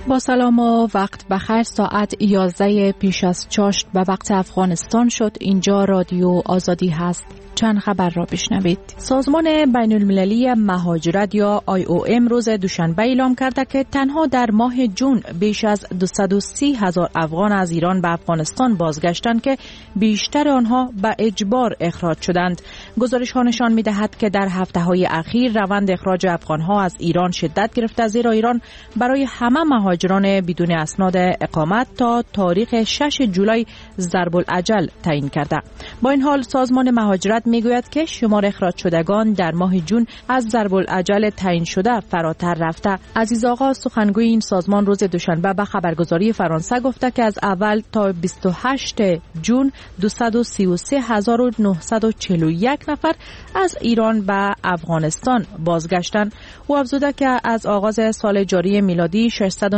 با سلام و وقت بخیر. ساعت 11 پیش از چاشت به وقت افغانستان شد. اینجا رادیو آزادی هست. چند خبر را بشنوید. سازمان بین المللی مهاجرت یا IOM روز دوشنبه اعلام کرده که تنها در ماه جون بیش از 230,000 افغان از ایران به افغانستان بازگشتند که بیشتر آنها به اجبار اخراج شدند. گزارش ها نشان می دهد که در هفته های اخیر روند اخراج افغان ها از ایران شدت گرفته، زیرا ایران برای همه مهاجران بدون اسناد اقامت تا تاریخ 6 جولای ضرب الاجل تعیین کرده. با این حال سازمان مهاجرت میگوید که شمار اخراج شدگان در ماه جون از ضرب الاجل تعیین شده فراتر رفته. عزیز آقا سخنگوی این سازمان روز دوشنبه به خبرگزاری فرانسه گفته که از اول تا 28 جون 233,941 نفر از ایران به افغانستان بازگشتند. او افزوده که از آغاز سال جاری میلادی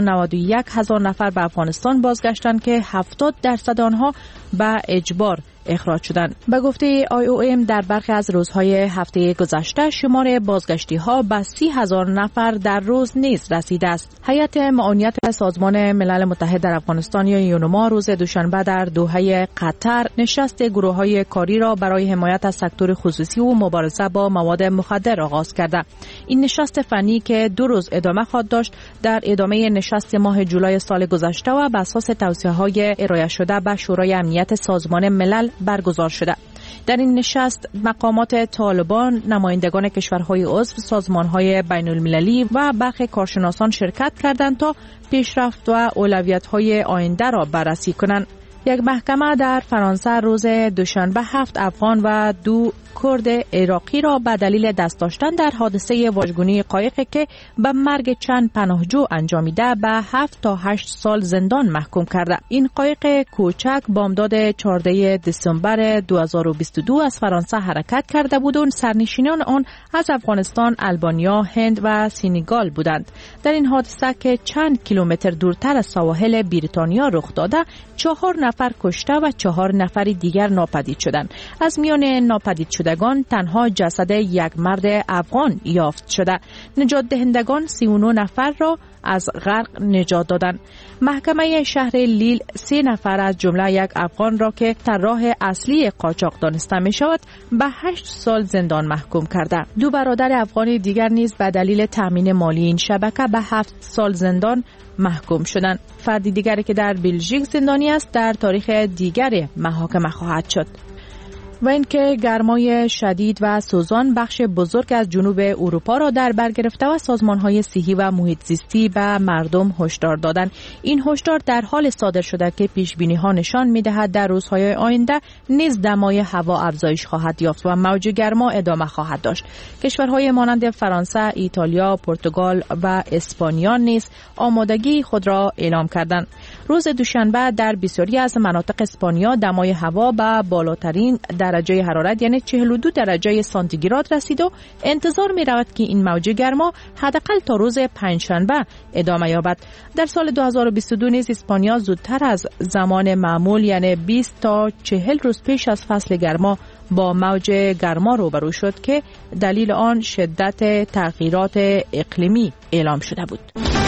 691,000 نفر به افغانستان بازگشتند که 70% آنها به اجبار اخراج شدند. به گفته IOM در برخی از روزهای هفته گذشته شمار بازگشتی ها به 30,000 نفر در روز نیز رسیده است. هیئت معاونیت سازمان ملل متحد در افغانستان یا یونما روز دوشنبه در دوحه قطر نشست گروه های کاری را برای حمایت از سکتور خصوصی و مبارزه با مواد مخدر آغاز کرده. این نشست فنی که 2 روز ادامه خواهد داشت در ادامه نشست ماه جولای سال گذشته و بر اساس توصیه‌های ارائه شده به شورای امنیت سازمان ملل برگزار شده. در این نشست مقامات طالبان، نمایندگان کشورهای عضو، سازمانهای بین المللی و برخی کارشناسان شرکت کردند تا پیشرفت و اولویت‌های آینده را بررسی کنند. یک محکمه در فرانسه روز دوشنبه 7 افغان و 2 کرد عراقی را به دلیل دست داشتن در حادثه واژگونی قایقی که به مرگ چند پناهجو انجامیده به 7 تا 8 سال زندان محکوم کرده. این قایق کوچک بامداد 14 دسامبر 2022 از فرانسه حرکت کرده بود و سرنشینان آن از افغانستان، آلبانیا، هند و سنگال بودند. در این حادثه که چند کیلومتر دورتر از سواحل بریتانیا رخ داده، 4 نفر کشته و 4 نفر دیگر ناپدید شدند. از میان ناپدید شدگان تنها جسد یک مرد افغان یافت شده. نجات دهندگان 39 نفر را از غرق نجات دادند. محکمه شهر لیل 3 نفر از جمله یک افغان را که طراح اصلی قاچاق دانسته می شود به 8 سال زندان محکوم کرده. 2 برادر افغان دیگر نیز به دلیل تامین مالی این شبکه به 7 سال زندان محکوم شدند. فردی دیگری که در بلژیک زندانی است در تاریخ دیگری محاکمه خواهد شد. و اینکه گرمای شدید و سوزان بخش بزرگ از جنوب اروپا را در بر گرفته و سازمان‌های صحی و محیط زیستی به مردم هشدار دادند. این هشدار در حال صادر شده که پیش‌بینی‌ها نشان می‌دهد در روزهای آینده نیز دمای هوا افزایش خواهد یافت و موج گرما ادامه خواهد داشت. کشورهای مانند فرانسه، ایتالیا، پرتغال و اسپانیا نیز آمادگی خود را اعلام کردند. روز دوشنبه در بسیاری از مناطق اسپانیا دمای هوا به بالاترین درجه حرارت یعنی 42 درجه سانتیگراد رسید و انتظار می رود که این موج گرما حداقل تا روز پنجشنبه ادامه یابد. در سال 2022 نیز اسپانیا زودتر از زمان معمول یعنی 20 تا 40 روز پیش از فصل گرما با موج گرما روبرو شد که دلیل آن شدت تغییرات اقلیمی اعلام شده بود.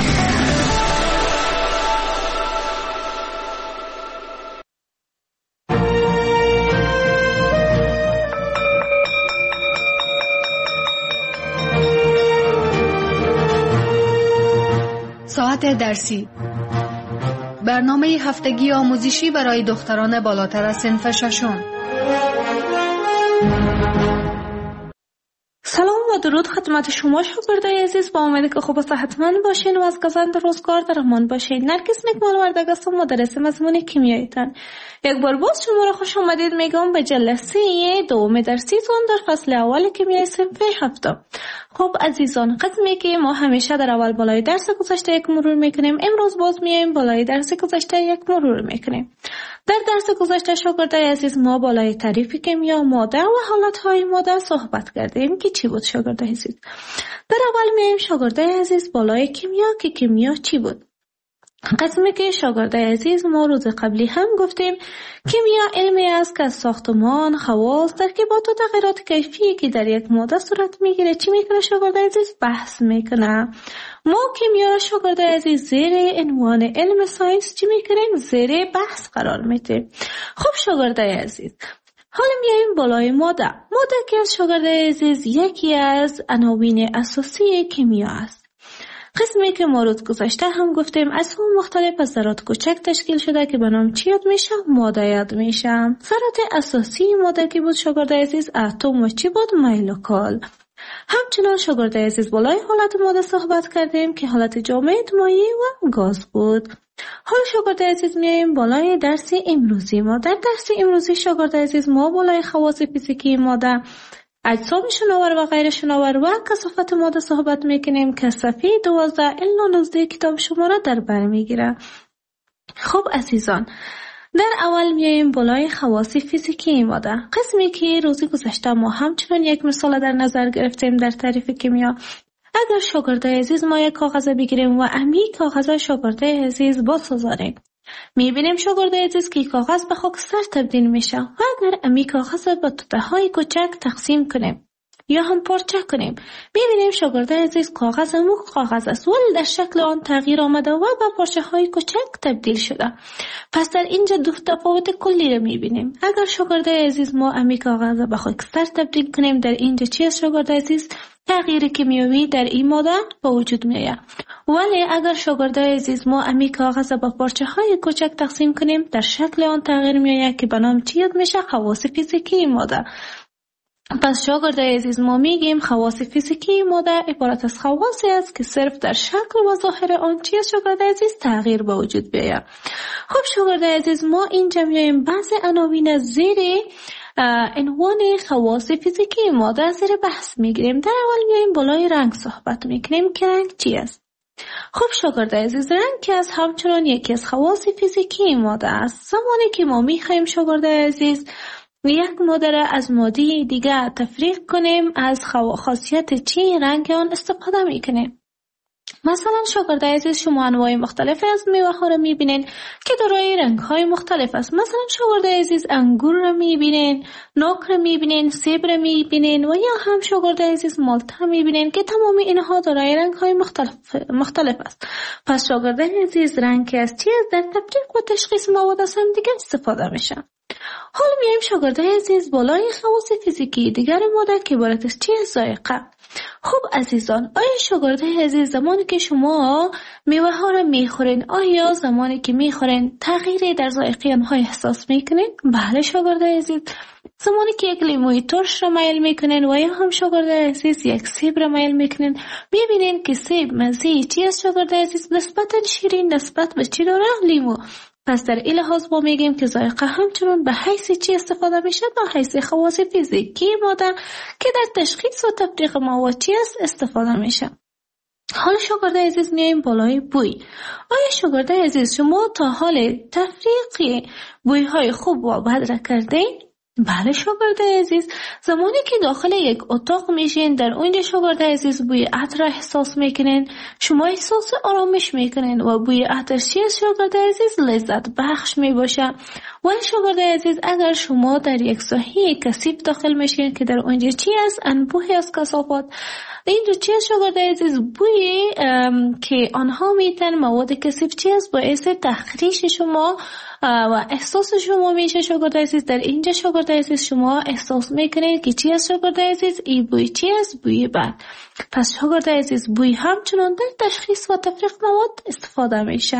ساعت درسی، برنامه هفتگی آموزشی برای دختران بالاتر از صنف ششم. سلام و درود خدمت شما شاگردای عزیز، با امید که خوب و صحتمند باشین و از گزند روزگار در امان باشین. نرگس نکمال وردگ هستم، مدرس مضمون کیمیایتان. یک بار باز شما را خوش آمدید میگم به جلسه دوم درسیتون در فصل اول کیمیای صنف هفتم. خب عزیزان، قسمی که ما همیشه در اول بالای درس گذشته یک مرور میکنیم، امروز باز میایم بالای درس گذشته یک مرور میکنیم. در درس گذشته شاگردای عزیز ما بالای تعریف کیمیا، ماده و حالتهای ماده صحبت کردیم که چی بود شاگردای عزیز. در اول میایم شاگردای عزیز بالای کیمیا که کیمیا چی بود. قسمی که شاگرده عزیز ما روز قبلی هم گفتیم کیمیا علمی است که از ساختمان، خواص، ترکیبات و تغییرات کیفی که در یک ماده صورت میگیره چی میکنه شاگرده عزیز بحث میکنه. ما کیمیا را شاگرده عزیز زیر عنوان علم ساینس چی میکنیم؟ زیر بحث قرار میدیم. خب شاگرده عزیز حالا میایم بالای ماده که از شاگرده عزیز یکی از عناوین اساسی کیمیا است. قسمی که ما روز گذشته هم گفتیم اتم مختلف از ذرات کوچک تشکیل شده که به نام چی یاد میشه؟ ماده یاد میشه. ذرات اساسی ماده که بود شاگرده عزیز اتم و چی بود؟ مولکول. همچنان شاگرده عزیز بالای حالت ماده صحبت کردیم که حالت جامد، مایع و گاز بود. حالا شاگرده عزیز میایم بالای درس امروزی ما. در درس امروزی شاگرده عزیز ما بالای خواص فیزیکی ماده، اجسام شناور و غیر شناور و کثافت ماده صحبت میکنیم که صفحه 12 الی 19 کتاب شما را در بر میگیره. خب عزیزان در اول میایم بالای خواص فیزیکی ماده، قسمی که روزی گذشته ما همچنان یک مثال در نظر گرفتیم در تعریف کیمیا. اگر شاگرده عزیز ما یک کاغذ بگیریم و امی کاغذ شاگرده عزیز بسازاریم، میبینیم شاگرده عزیز که کاغذ به خاکستر تبدیل میشه و اگر امی کاغذ به توته‌های کوچک تقسیم کنیم یا هم پارچه کنیم، میبینیم شاگرده عزیز کاغذ مخ کاغذ است ولی در شکل آن تغییر آمده و به پارچه های کوچک تبدیل شده. پس در اینجا دو تفاوت کلی رو میبینیم. اگر شاگرده عزیز ما امی کاغذ به خاکستر تبدیل کنیم، در اینجا چی است شاگرده عزیز؟ تغییر کیمیایی در این ماده به وجود میآید. ولی اگر شاگرده عزیز ما امی کاغذ به پارچه های کوچک تقسیم کنیم، در شکل آن تغییر میآید که به نام چی یاد میشه؟ خواص فیزیکی ماده. پس شاگرده عزیز ما میگیم خواص فیزیکی ماده عبارت از خواصی است که صرف در شکل و ظاهر آن چی است شاگرده عزیز؟ تغییر به وجود بیاید. خب شاگرده عزیز ما اینجا میایم بعضی عناوین زیر عنوان خواص فیزیکی ماده زیر بحث میگیریم. در اول میایم بالای رنگ صحبت میکنیم که رنگ چی است. خب شاگرده عزیز رنگ که از همچنان یکی از خواص فیزیکی ماده است. زمانی که ما میخوایم شاگرده عزیز یک ماده را از ماده دیگه تفریق کنیم، از خاصیت چی رنگ آن استفاده میکنیم. مثلا شاگرده عزیز شما انواع مختلف از میوه ها را میبینین که دارای رنگ های مختلف است. مثلا شاگرده عزیز انگور را میبینین، ناک را میبینین، سیب را میبینین و یا هم شاگرده عزیز مالته میبینین که تمام اینها دارای رنگ های مختلف است. پس شاگرده عزیز رنگ که از چی است در تفریق و تشخیص مواد از هم دیگه استفاده میشه. حالا میایم شاگرده عزیز بالای خواص فیزیکی دیگر ماده که عبارت از چی است؟ ذائقه. خب عزیزان آیا شاگرده عزیز زمانی که شما میوه ها را میخورین آیا زمانی که میخورین تغییری در ذائقه آنها احساس میکنین؟ بله شاگرده عزیز. زمانی که یک لیموی ترش را میل میکنین و یا هم شاگرده عزیز یک سیب را میل میکنین، میبینین که سیب مزه چی است شاگرده عزیز؟ نسبتا شیرین نسبت به چی داره؟ لیمو. پس در این لحاظ ما میگیم که ذائقه همچنان به حیث چی استفاده میشه؟ به حیث خواص فیزیکی ماده که در تشخیص و تفریق مواد چی است استفاده میشه. حالا شاگرده عزیز میایم بالای بوی. آیا شاگرده عزیز شما تا حال تفریق بوی های خوب و بد را کردین؟ بله شاگرده عزیز. زمانی که داخل یک اتاق میشین در اونجا شاگرده عزیز بوی عطر احساس میکنین، شما احساس آرامش میکنین و بوی عطر چی است شاگرده عزیز؟ لذت بخش میباشه. و شاگرده عزیز اگر شما در یک ساحه کثیف داخل میشین که در اونجا چی است؟ انبوهی از کثافات، این دو چی است شاگرده عزیز؟ بوی که آنها میتن مواد کثیف چی است؟ باعث تخریش شما و احساس شما میشه شاگرده عزیز. در اینجا شاگرده عزیز شما احساس میکنید که چی است شاگرده عزیز؟ این بوی چی است؟ بوی بد. پس شاگرده عزیز بوی همچنان در تشخیص و تفریق مواد استفاده میشه.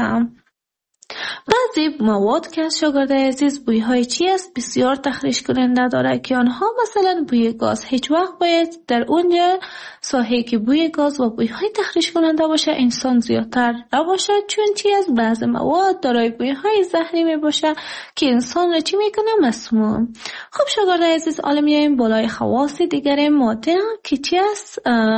بعضی مواد که از شاگرده عزیز بوی های چی است؟ بسیار تخریش کننده داره که آنها مثلا بوی گاز. هیچ وقت باید در اونجا ساحه که بوی گاز و بوی های تخریش کننده باشه انسان زیادتر نباشه، چون چی است؟ بعضی مواد دارای بوی های زهری می باشه که انسان را چی میکنه؟ مسموم. خب شاگرده عزیز حالا میایم بالای خواص دیگر ماده که چی است؟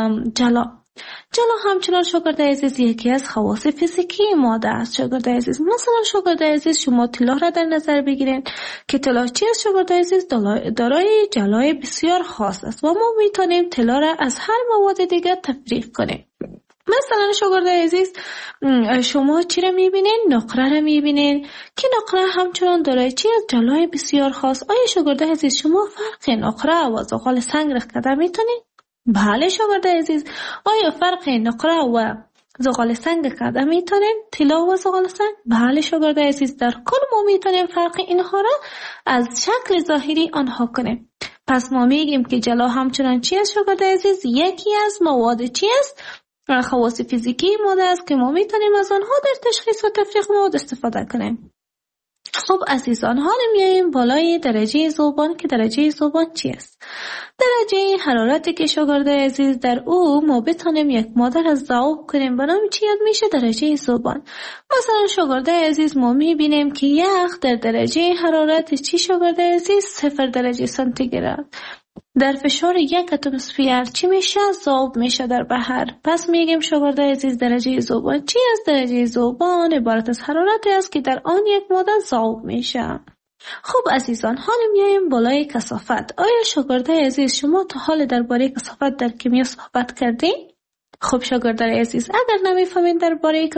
جلا همچنان شاگرده عزیز یکی از خواص فیزیکی ماده است شاگرده عزیز. مثلا شاگرده عزیز شما طلا را در نظر بگیرین که طلا چی است شاگرده عزیز؟ دارای جلای بسیار خاص است و ما میتونیم طلا را از هر مواد دیگر تفریق کنیم. مثلا شاگرد عزیز شما چی را میبینین؟ نقره را میبینین که نقره همچنان داره چی از جلای بسیار خاص. آیا شاگرد عزیز شما فرق نقره و زغال سنگ را کده میتونین؟ بله شاگرد عزیز. آیا فرق نقره و زغال سنگ کده میتونین؟ طلا و زغال سنگ؟ بله شاگرد عزیز. در کل ما میتونیم فرق اینها را از شکل ظاهری آنها کنیم. پس ما میگیم که جلا همچنان چی است شاگرد عزیز؟ یکی از مواد چی است؟ خواص فیزیکی ماده است که ما میتونیم از آنها در تشخیص و تفریق مواد استفاده کنیم. خب عزیزان، حالا میاییم بالای درجه ذوبان که درجه ذوبان چی است؟ درجه حرارتی که شاگرد عزیز در او ما بتونیم یک ماده را ذوب کنیم به نام چی یاد میشه؟ درجه ذوبان. مثلا شاگرد عزیز ما میبینیم که یخ در درجه حرارت چی شاگرد عزیز؟ 0 درجه سانتیگراد در فشار 1 اتمسفر چی میشه؟ ذوب میشه در بحر. پس میگیم شاگرد عزیز درجه ذوبان چی است؟ درجه ذوبان عبارت از حرارتی است که در آن یک ماده ذوب میشه. خب عزیزان، حالا میایم بالای کثافت. آیا شاگرد عزیز شما تا حال درباره کثافت در کیمیا صحبت کردین؟ خب شاگرد عزیز، اگر نمیفهمین درباره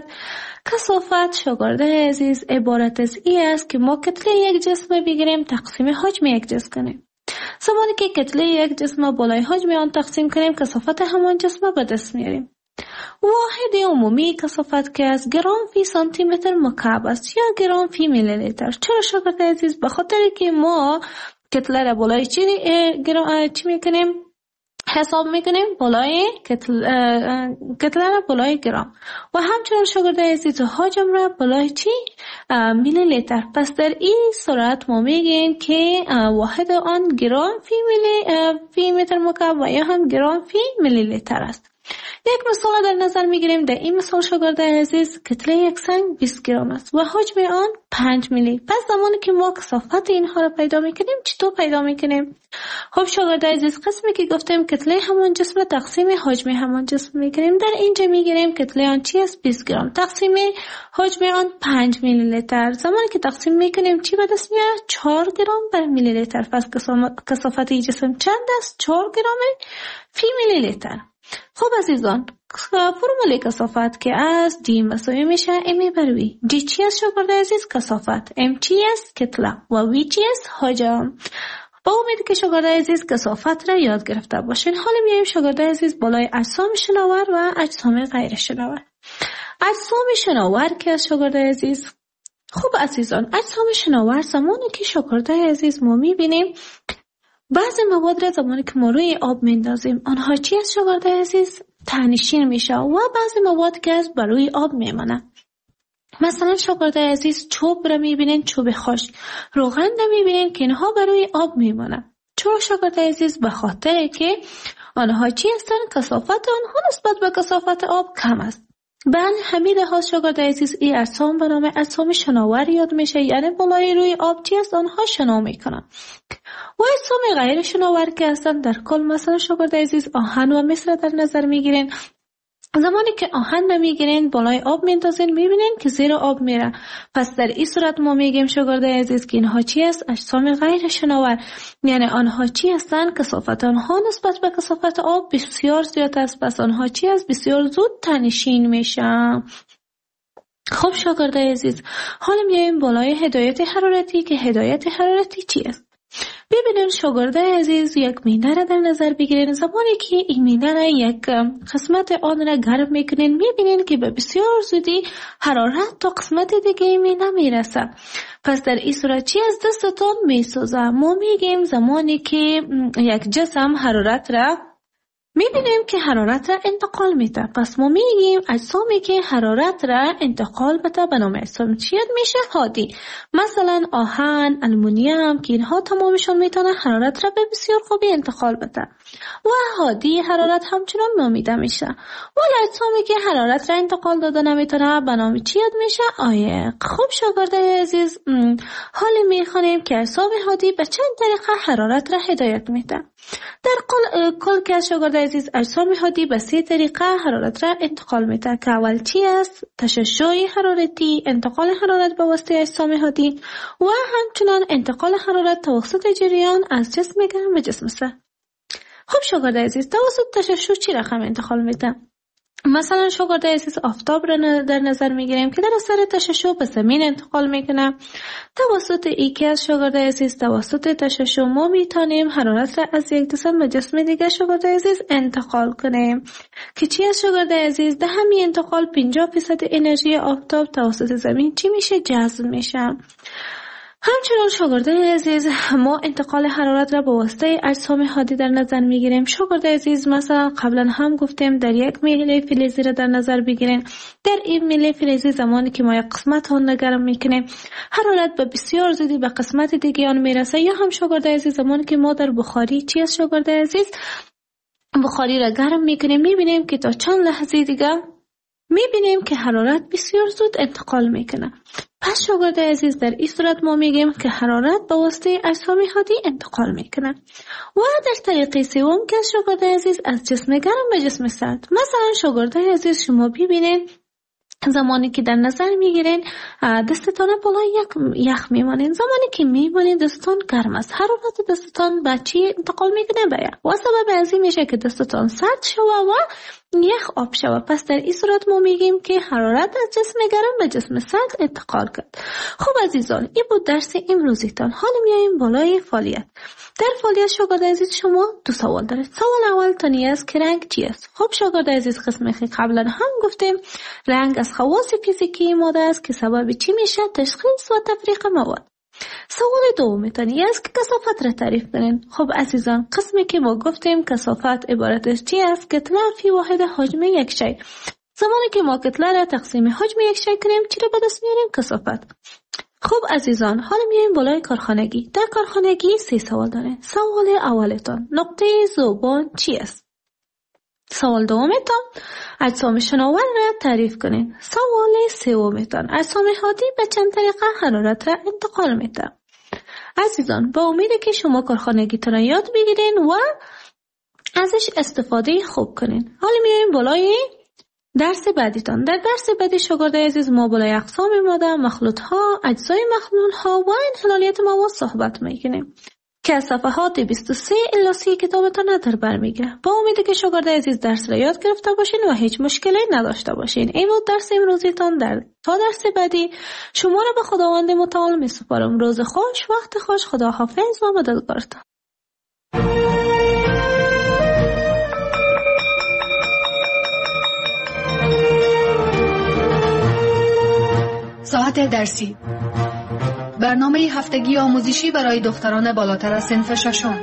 کثافت شاگرد عزیز عبارت از این است که ما کتله یک جسم بگیریم تقسیم حجم یک جسم کنیم. زمانی که کتله یک جسم بالای حجم آن تقسیم کنیم کثافت همان جسم به دست میاریم. واحد عمومی کثافت که از گرم فی سانتی متر مکعب است یا گرم فی میلی لیتر. چرا شاگرد عزیز؟ به خاطر که ما کتله را بالای چی میکنیم؟ حساب میکنیم بالای کتله را بالای گرم و همچنین شاگرد عزیز حجم را بالای چی؟ میلی لیتر. پس در این صورت ما میگیم که واحد آن گرم فی متر مکعب و یا هم گرم فی میلی لیتر است. یک مثال در نظر میگیریم. در این مثال شاگرد عزیز کتله یک سنگ 20 گرم است و حجم آن 5 میلی. پس زمانی که ما کثافت اینها را پیدا میکنیم چطور پیدا میکنیم؟ خب شاگرد عزیز، قسمی که گفتیم کتله همان جسم تقسیم حجم همان جسم میکنیم. در اینجا میگیریم کتله آن چی است؟ 20 گرم تقسیم حجم آن 5 میلی لیتر. زمانی که تقسیم میکنیم چی به دست میاد؟ 4 گرم بر میلی لیتر. پس کثافت این جسم چند است؟ 4 گرم فی میلی لیتر. خب عزیزان، فرمول کثافت که از D مساوی میشه M بر V. D چی است شاگرد عزیز؟ کثافت. M چی است؟ کتله. و V چی است؟ حجم. با امید که شاگرد عزیز کثافت را یاد گرفته باشین. حالا میایم شاگرد عزیز بالای اجسام شناور و اجسام غیر شناور. اجسام شناور که از شاگرد عزیز، خب عزیزان، اجسام شناور زمانی که شاگرد عزیز ما میبینیم بعضی مواد را زمانی که ما روی آب میندازیم آنها چی است شاگرد عزیز؟ ته‌نشین میشه و بعضی مواد که از بر روی آب میمانه. مثلا شاگرد عزیز چوب را میبینین، چوب خشک. روغن را میبینین که اینها بر روی آب میمانه. چرا شاگرد عزیز؟ به خاطر که آنها چی هستن؟ کثافت آنها نسبت به کثافت آب کم است. بله همین لحاظ شاگرد عزیز این اجسام به نام اجسام شناور یاد میشه، یعنی بالای روی آب چی است؟ آنها شنا میکنن. و اجسام غیر شناور که هستن در کل مثلا شاگرد عزیز آهن و مس را در نظر میگیرین. زمانی که آهن نمیگیرین بالای آب میندازین میبینین که زیر آب میره. پس در این صورت ما میگیم شاگرد عزیز که اینها چی است؟ اجسام غیر شناور. یعنی آنها چی هستن؟ کثافت آنها نسبت به کثافت آب بسیار زیاد است. پس آنها چی است؟ بسیار زود ته‌نشین میشن. خب شاگرد عزیز، حالا میایم بالای هدایت حرارتی که هدایت حرارتی چی است؟ ببینید شاگرد عزیز یک مینه را در نظر بگیرین. زمانی که این مینه را یک قسمت آن را گرم میکنین میبینین که به بسیار زودی حرارت تا قسمت دیگه این مینه میرسه. پس در این صورت چی از دستتون میسوزه؟ ما میگیم زمانی که یک جسم حرارت را میبینیم که حرارت را انتقال میده. پس ما میگیم اجسامی که حرارت را انتقال بده به نام اجسام چی میشه؟ هادی. مثلا آهن، آلومینیوم که اینها تمامشون میتونه حرارت را به بسیار خوبی انتقال بده و هادی حرارت همچنان نامیده میشه. ولی اجسامی که حرارت را انتقال داده نمیتونه به نام چی میشه؟ عایق. خب شاگرد عزیز، حالا میخوانیم که اجسام هادی به چند طریقه حرارت را هدایت میده. در کل که شاگرد عزیز اجسام هادی به 3 طریقه حرارت را انتقال میده که اول چی است؟ تشعشع حرارتی، انتقال حرارت به واسطه اجسام هادی و همچنان انتقال حرارت توسط جریان از جسم گرم به جسم سرد. خب شاگرد عزیز، توسط تشعشع چی رقم انتقال میده؟ مثلا شاگرد عزیز آفتاب را در نظر میگیریم که در اثر تشعشع به زمین انتقال میکنه. توسط یکی از شاگرد عزیز توسط تشعشع ما میتونیم حرارت را از یک جسم به جسم دیگر شاگرد عزیز انتقال کنیم که چی از شاگرد عزیز؟ در همین انتقال 50% انرژی آفتاب توسط زمین چی میشه؟ جذب میشه. همچنان شاگرد عزیز ما انتقال حرارت را به واسطه اجسام حادی در نظر میگیریم. شاگرد عزیز مثلا قبلا هم گفتیم در یک میله فلزی را در نظر بگیرین. در این میله فلزی زمانی که ما یک قسمت آن را گرم میکنیم حرارت به بسیار زودی به قسمت دیگه آن میرسه. یا هم شاگرد عزیز زمانی که ما در بخاری چی از شاگرد عزیز بخاری را گرم میکنیم میبینیم که تا چند لحظه دیگه میبینیم که حرارت بسیار زود انتقال میکنه. پس شاگرد عزیز در این صورت ما میگیم که حرارت به واسطه اجسام حادی انتقال میکنه. و در طریق سوم که شاگرد عزیز از جسم گرم به جسم سرد. مثلا شاگرد عزیز شما ببینید زمانی که در نظر میگیرین دستتان بالای یخ میمانین، زمانی که میمانین دستتان گرم است، حرارت دستتان به چی انتقال میکنه؟ به یخ. و سبب از این میشه که دستتان سرد شوه و یخ آب شوه. پس در این صورت ما میگیم که حرارت از جسم گرم به جسم سرد انتقال کرد. خب عزیزان این بود درس امروزیتان. حالا میایم بالای فعالیت. در فعالیت شاگرد عزیز شما دو سوال دارید. سوال اول تانی است که رنگ چی است؟ خب شاگرد عزیز قسمی که قبلا هم گفتیم رنگ از خواص فیزیکی ماده است که سبب چی میشه؟ تشخیص و تفریق مواد. سوال دوم تانی است که کثافت را تعریف کنین. خب عزیزان قسمی که ما گفتیم کثافت عبارت از چی است؟ کتله فی واحد حجم یک شی. زمانی که ما کتله را تقسیم حجم یک شی کنیم چی را به دست میاریم؟ کثافت. خب عزیزان حالا میایم بالای کارخانگی. در کارخانگی 3 سوال دارین. سوال اولتان نقطه ذوبان چی است؟ سوال دومتان اجسام شناور را تعریف کنین. سوال سومتان اجسام حادی به چند طریقه حرارت را انتقال میده. عزیزان با امیده که شما کارخانگیتان را یاد بگیرین و ازش استفاده خوب کنین. حالا میایم بالای درس بعدیتان. در درس بعدی شاگرد عزیز ما بالای اقسام ماده، مخلوط ها، اجزای مخلوط ها و انحلالیت مواد صحبت میکنیم که از صفحات 23 الی 30 کتابتان در بر میگیره. با امیده که شاگرد عزیز درس را یاد گرفته باشین و هیچ مشکلی نداشته باشین. این بود درس امروزیتان. تا درس بعدی شما را به خداوند متعال میسپارم. روز خوش، وقت خوش، خدا حافظ و مددگارتان. ساعت درسی، برنامه هفتگی آموزشی برای دختران بالاتر از صنف ششم.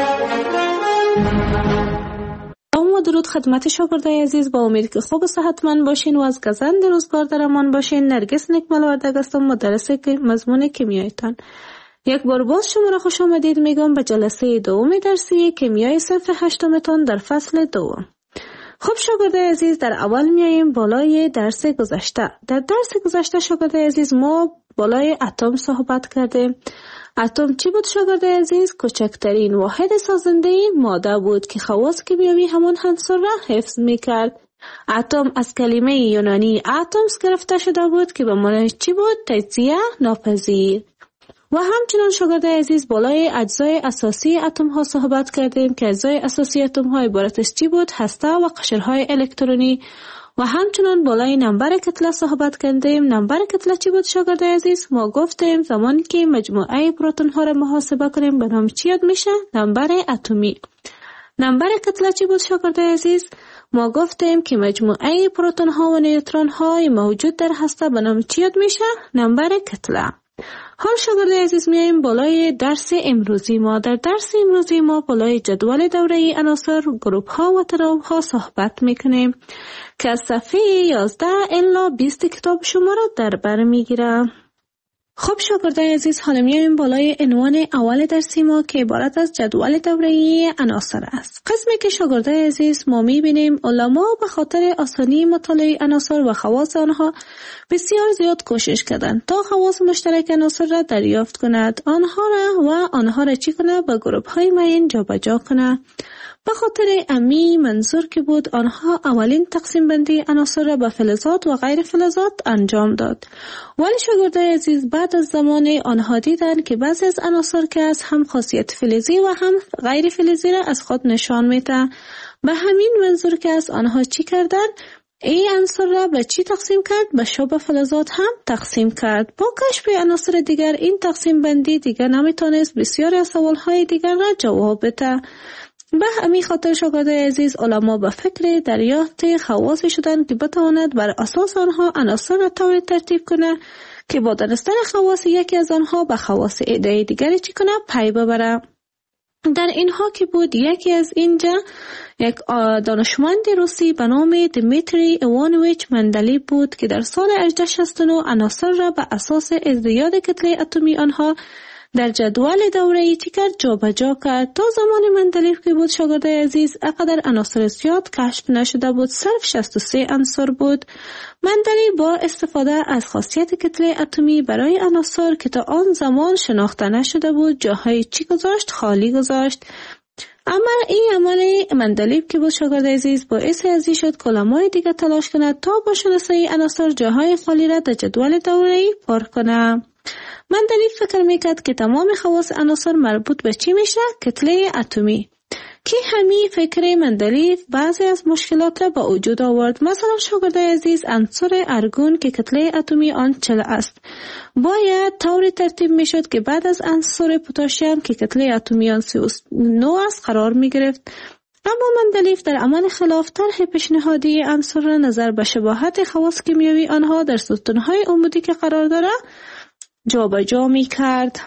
و درود خدمت شاگردای عزیز. با امید که خوب و صحتمند باشین و از گزند روزگار در امان باشین. نرگس نکمل وردگ هستم، مدرس مضمون کیمیایتان. یک بار باز شما را خوش آمدید میگم به جلسه دوم درسی کیمیای صنف 8 تان در فصل دوم. خب شاگردای عزیز در اول میاییم بالای درس گذشته. در درس گذشته شاگردای عزیز ما بالای اتم صحبت کردیم. اتم چی بود شاگردای عزیز؟ کوچکترین واحد سازنده ماده بود که خواص کیمیایی همان عنصر را حفظ میکرد. اتم از کلمه یونانی اتمس گرفته شده بود که به معنی چی بود؟ تجزیه ناپذیر. و همچنان شاگردای عزیز بالای اجزای اساسی اتم ها صحبت کردیم که اجزای اساسی اتم ها عبارت از چی بود؟ هسته و قشرهای الکترونی. و همچنان بالای نمبر کتله صحبت کردیم. نمبر کتله چی بود شاگردای عزیز؟ ما گفتیم زمانی که مجموعه پروتون ها را محاسبه کنیم به نام چی یاد میشه؟ نمبر اتمی. نمبر کتله چی بود شاگردای عزیز؟ ما گفتیم که مجموعه پروتون ها و نیوترون های موجود در هسته به نام چی یاد میشه؟ نمبر کتله. حال شاگردای عزیز میایم بالای درس امروزی ما. در درس امروزی ما بالای جدول دوره عناصر، گروپ ها و ترابط ها صحبت میکنیم که از صفحه 11 الی 20 کتاب شما را در بر میگیره. خب شاگردای عزیز حالا میایم بالای عنوان اول درسی ما که عبارت از جدول دوره عناصر است. قسمی که شاگردای عزیز ما میبینیم علما به خاطر آسانی مطالعه عناصر و خواص آنها بسیار زیاد کوشش کردند تا خواص مشترک عناصر را دریافت کند، آنها را چی کنه؟ به گروپ های معین جابجا کنه. به خاطر امی منظور که بود آنها اولین تقسیم بندی عناصر را به فلزات و غیر فلزات انجام داد. ولی شاگردای عزیز بعد از زمان آنها دیدند که بعضی از عناصر که از هم خاصیت فلزی و هم غیر فلزی را از خود نشان میده. به همین منظور که از آنها چی کردن؟ این عنصر را به چی تقسیم کرد؟ به شبه فلزات هم تقسیم کرد. با کشف عناصر دیگر این تقسیم بندی دیگر نمیتونست بسیاری از سوالهای دیگر را جواب بده. به همین خاطر شاگردای عزیز علما به فکر دریافت خواص شدند که بتواند بر اساس آنها عناصر را طوری ترتیب کنه که با دانستن خواص یکی از آنها به خواص عده دیگری چی کنه؟ پی ببره. در اینها که بود یکی از اینجا یک دانشمند روسی به نام دمیتری ایوانویچ مندلیف بود که در سال 1869 عناصر را به اساس ازدیاد کتله اتمی آنها در جدول دوره‌ای چی کرد؟ جابجا کرد. تا زمان مندلیف که بود شاگردای عزیز اقدر عناصر زیاد کشف نشده بود، صرف 63 عنصر بود. مندلیف با استفاده از خاصیت کتله اتمی برای عناصر که تا آن زمان شناخته نشده بود جاهای چی گذاشت؟ خالی گذاشت. اما این عمل مندلیف که بود شاگردای عزیز باعث ازی شد که علمای دیگه تلاش کند تا با شناسایی عناصر جاهای خالی را در جدول دوره‌ای پر کنه. مندلیف فکر میکرد که تمام خواص عناصر مربوط به چی میشه؟ کتله اتمی. که همین فکر مندلیف بعضی از مشکلات را به وجود آورد. مثلا شاگردای عزیز عنصر ارگون که کتله اتمی آن 40 است باید طوری ترتیب میشد که بعد از عنصر پتاسیم که کتله اتمی آن 39 است قرار میگرفت. اما مندلیف در عمل خلاف طرح پیشنهادی عنصر را نظر به شباهت خواص کیمیایی آنها در ستونهای عمودی که قرار داره جابجا میکرد.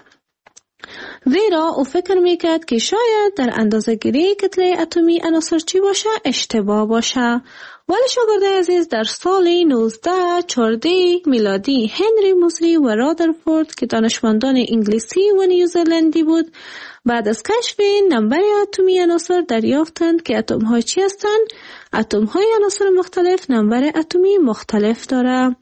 زیرا او فکر میکرد که شاید در اندازه‌گیری کتله اتمی عناصر چی باشه؟ اشتباه باشه. ولی شاگردای عزیز در سال 1914 میلادی هنری موزلی و رادرفورد که دانشمندان انگلیسی و نیوزلندی بود بعد از کشف نمبر اتمی عناصر دریافتند که اتم‌ها چی هستند؟ اتم‌های عناصر مختلف نمبر اتمی مختلف داره.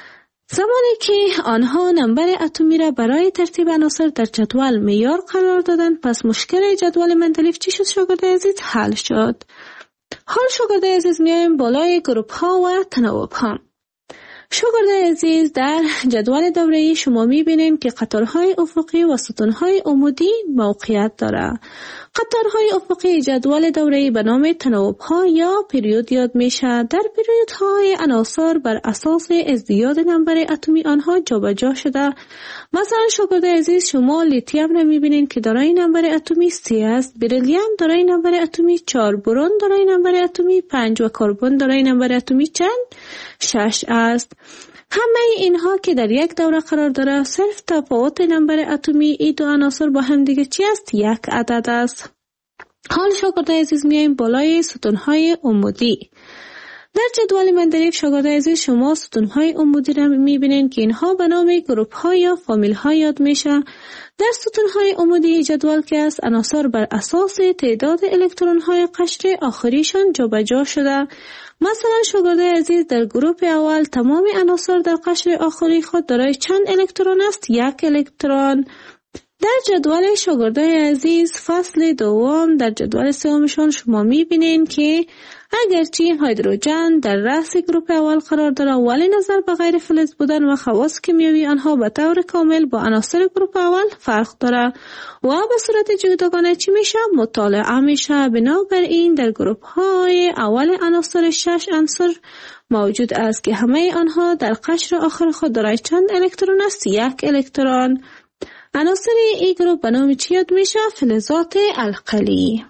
زمانی که آنها نمبر اتمی را برای ترتیب عناصر در جدول معیار قرار دادند پس مشکل جدول مندلیف چی شد شاگردای عزیز؟ حل شد. حال شاگردای عزیز میایم بالای گروپ ها و تناوب ها. شاگردای عزیز در جدول دوره‌ای شما میبینید که قطارهای افقی و ستونهای عمودی موقعیت داره. قطارهای افقی جدول دوره‌ای به نام تناوب‌ها یا پریود یاد میشه. در پریودهای عناصر بر اساس ازدیاد نمبر اتمی آنها جابجا شده. مثلا شاگردای عزیز شما لیتیوم را میبینید که دارای نمبر اتمی 3 است، بریلیوم دارای نمبر اتمی 4، برون دارای نمبر اتمی 5 و کربن دارای نمبر اتمی چند؟ 6 است. همه اینها که در یک دوره قرار داره صرف تفاوت نمبر اتمی این دو عناصر با هم دیگه چی است؟ یک عدد است. حال شاگردای عزیز میایم بالای ستونهای عمودی. در جدول مندلیف شاگردای عزیز شما ستونهای عمودی را میبینید که اینها به نام گروپ ها یا فامیل ها یاد میشه. در ستونهای عمودی جدول که است عناصر بر اساس تعداد الکترون های قشر آخریشان جابجا شده. مثلا شاگردای عزیز در گروپ اول تمام عناصر در قشر آخری خود دارای چند الکترون است؟ 1 الکترون. در جدول شاگردای عزیز فصل دوم در جدول سومشان شما میبینین که اگرچه هیدروژن در رأس گروپ اول قرار داره ولی نظر به غیر فلز بودن و خواص کیمیایی آنها به طور کامل با عناصر گروپ اول فرق داره و به صورت جداگانه چی میشه؟ مطالعه میشه. بنابراین در گروپ های اول عناصر 6 عنصر موجود است که همه آنها در قشر آخر خود دارای چند الکترون است؟ 1 الکترون. عناصر این گروپ به نام چی یاد میشه؟ فلزات القلی.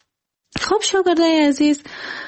خب شاگردای عزیز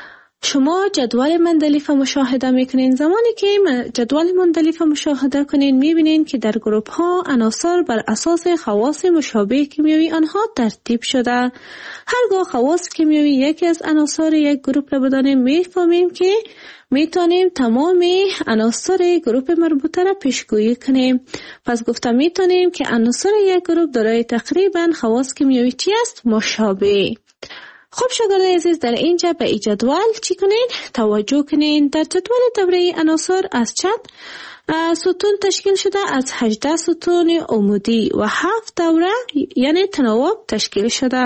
شما جدول مندلیف مشاهده میکنین. زمانی که جدول مندلیف مشاهده کنین میبینین که در گروپ ها عناصر بر اساس خواص مشابه کیمیایی آنها ترتیب شده. هرگاه خواص کیمیایی یکی از عناصر یک گروپ را بدانیم میفهمیم که میتونیم تمام عناصر گروپ مربوطه را پیشگویی کنیم. پس گفتم میتونیم که عناصر یک گروپ دارای تقریبا خواص کیمیایی چی است؟ مشابه. خب شاگردای عزیز در اینجا به این جدول چی کنین؟ توجه کنین. در جدول دوره عناصر از چند ستون تشکیل شده؟ از 18 ستون عمودی و 7 دوره یعنی تناوب تشکیل شده.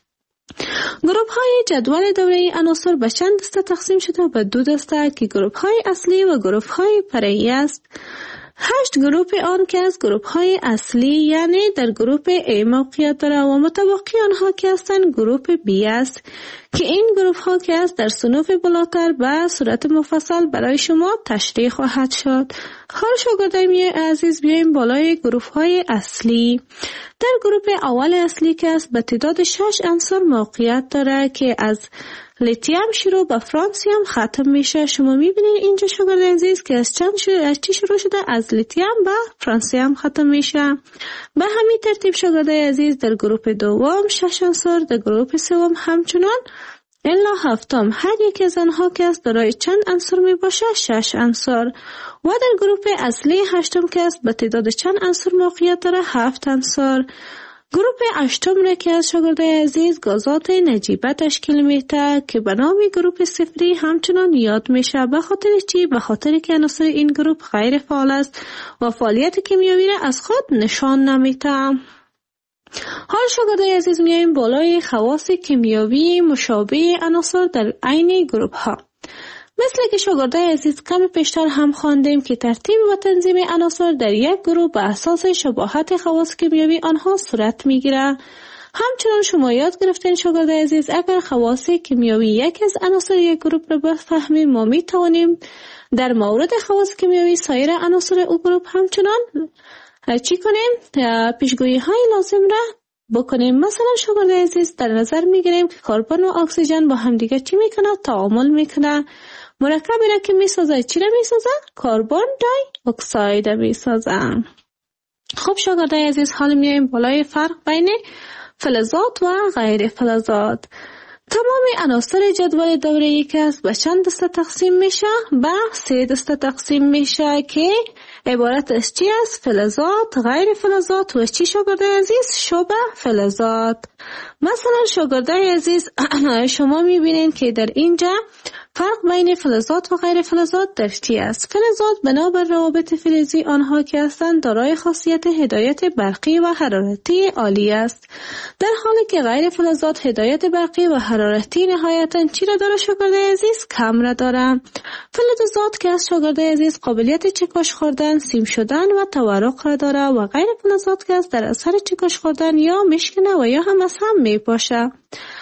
گروپ های جدول دوره عناصر به چند دسته تقسیم شده؟ به 2 دسته که گروپ های اصلی و گروپ های فرعی است. 8 گروه آن که از گروه های اصلی یعنی در گروه A موقعیت دارد و متبقی آنها که هستند گروه B است که این گروه ها که است در صنوف بالاتر به صورت مفصل برای شما تشریح خواهد شد. حال شاگردای عزیز بیایم بالای گروه های اصلی. در گروه اول اصلی که است به تعداد 6 عنصر موقعیت دارد که از لیتیم شروع به فرانسیم ختم میشه. شما میبینید اینجا شاگرد عزیز که از چی شروع شده؟ از لیتیم به فرانسیم ختم میشه. به همین ترتیب شاگرد عزیز در گروه دوم 6 عنصر، در گروه سوم همچنان الا هفتم هر یک از آنها که است دارای چند عنصر می باشه؟ 6 عنصر. و در گروه اصلی هشتم که است به تعداد چند عنصر موقعیت داره؟ 7 عنصر. گروه هشتم را که از شاگردای عزیز گازات نجیبه تشکیل میده که به نام گروه صفری همچنان یاد میشه. به خاطر چی؟ به خاطر که عناصر این گروه غیر فعال است و فعالیت کیمیایی را از خود نشان نمیده. حال شاگردای عزیز میایم بالای خواص کیمیایی مشابه عناصر در عین گروه ها. مثل که شاگردای عزیز کم پیشتر هم خواندیم که ترتیب و تنظیم عناصر در یک گروه به اساس شباهت خواص کیمیایی آنها صورت میگیره. همچنان شما یاد گرفتین شاگردای عزیز اگر خواص کیمیایی یک از عناصر یک گروه را بفهمیم ما میتوانیم در مورد خواص کیمیایی سایر عناصر او گروه همچنان چی کنیم؟ پیشگویی های لازم را بکنیم. مثلا شاگردای عزیز در نظر میگیریم که کربن و اکسیژن با همدیگه چی میکنه؟ تعامل میکنه. مرکبی را که میسازه چی را میسازه؟ کربن دای اکساید میسازه. خب شاگردای عزیز حالا میایم بالای فرق بین فلزات و غیر فلزات. تمام عناصر جدول دوره‌ای که است به چند دسته تقسیم میشه؟ به 3 دسته تقسیم میشه که عبارت از چی است؟ فلزات، غیر فلزات و چی شاگردای عزیز؟ شبه فلزات. مثلا شاگردای عزیز شما میبینید که در اینجا فرق بین فلزات و غیر فلزات در چی است؟ فلزات بنابر روابط فلزی آنها که هستند دارای خاصیت هدایت برقی و حرارتی عالی است، در حالی که غیر فلزات هدایت برقی و حرارتی نهایتاً چی را داره شاگردای عزیز؟ کم را داره. فلزات که از شاگردای عزیز قابلیت چکش خوردن، سیم شدن و تورق را داره و غیر فلزات که از در اثر چکش خوردن یا میشکنه و یا هم از هم میپاشه.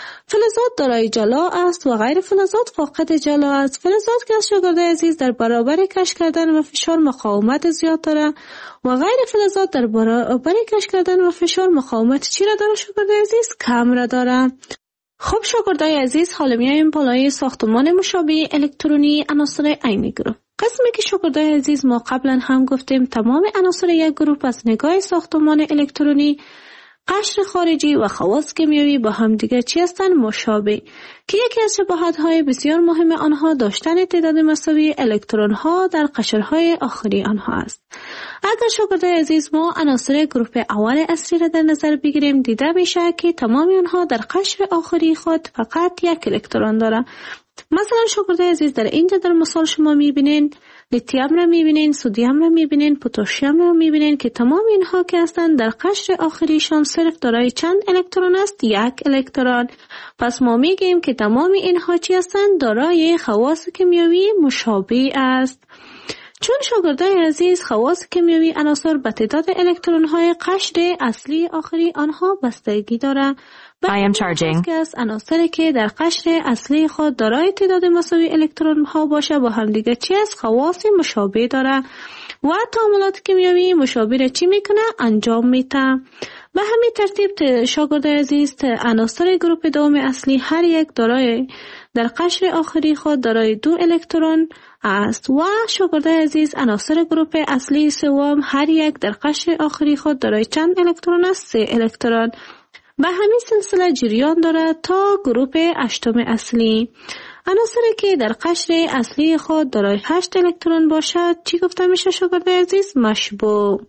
فلزات دارای جلا است و غیر فلزات فاقد جلا است. فلزات که از شاگردای عزیز در برابر کش کردن و فشار مقاومت زیاد داره و غیر فلزات در برابر کش کردن و فشار مقاومت چی را داره شاگردای عزیز؟ کم را داره. خب شاگردای عزیز حالا میایم بالای ساختمان مشابه الکترونی عناصر عین گروه. قسمی که شاگردای عزیز ما قبلا هم گفتیم تمام عناصر یک گروه از نگاه ساختمان الکترونی، قشر خارجی و خواص کیمیایی با هم دیگر چی هستند؟ مشابه، که یکی از شباهت‌های بسیار مهم آنها داشتن تعداد مساوی الکترون ها در قشرهای آخری آنها است. اگر شاگردای عزیز ما عناصر گروه اول اصلی را در نظر بگیریم دیده میشه که تمام آنها در قشر آخری خود فقط یک الکترون داره. مثلا شاگردای عزیز در اینجا در مثال شما میبینین لیتیم را میبینین، سدیم را میبینین، پتاسیم را میبینین که تمام اینها که هستند در قشر آخریشان صرف دارای چند الکترون است؟ یک الکترون. پس ما میگیم که تمام اینها چی هستند؟ دارای خواص کیمیایی مشابه است. چون شاگردای عزیز خواص کیمیایی عناصر به تعداد الکترون های قشر اصلی آخری آنها بستگی داره. I am charging. که از عناصری که در قشر اصلی خود دارای تعداد مساوی الکترون ها باشه با هم دیگه چی است؟ خواص مشابه داره و تعاملات کیمیایی مشابه را چی میکنه؟ انجام میده. به همین ترتیب شاگردای عزیز عناصر گروه دوم اصلی هر یک دارای در قشر آخری خود دارای 2 الکترون است و شاگردای عزیز عناصر گروه اصلی سوم هر یک در قشر آخری خود دارای چند الکترون است؟ 3 الکترون. به همین سلسله جریان داره تا گروه 8 اصلی. عناصری که در قشر اصلی خود دارای 8 الکترون باشد چی گفته میشه شاگردای عزیز؟ مشبوع،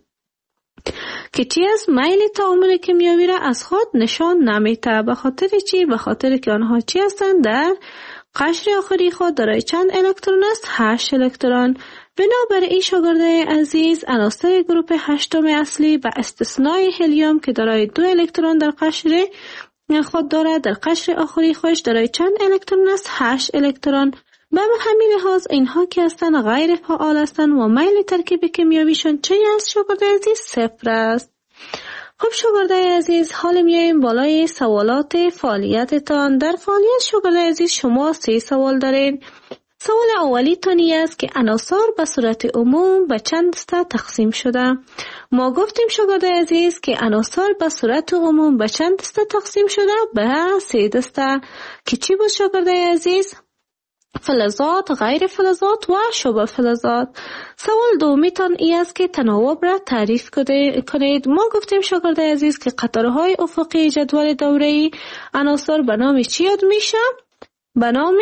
که چی از میل تعامل کیمیایی را از خود نشان نمیده. به خاطر چی؟ به خاطر که آنها چی هستند؟ در قشر آخری خود دارای چند الکترون است؟ 8 الکترون. بنابراین شاگردای عزیز عناصر گروه 8 اصلی به استثنای هلیوم که دارای 2 الکترون در قشر خود دارد در قشر آخری خودش دارای چند الکترون است؟ 8 الکترون. به همین لحاظ اینها که هستند غیر فعال هستند و میل ترکیب کیمیاییشون چه است شاگرد عزیز؟ صفر است. خب شاگرد عزیز حال میایم بالای سوالات فعالیتتان. در فعالیت شاگرد عزیز شما 3 سوال دارین. سوال اولی تانی است که عناصر به صورت عموم به چند دسته تقسیم شده. ما گفتیم شاگرد عزیز که عناصر به صورت عموم به چند دسته تقسیم شده؟ به 3 دسته که چی بود شاگرد عزیز؟ فلزات، غیر فلزات و شبه فلزات. سوال دومی تان ای است که تناوب را تعریف کنید. ما گفتیم شاگرد عزیز که قطارهای افقی جدول دوره‌ای عناصر به نام چی یاد میشه؟ به نام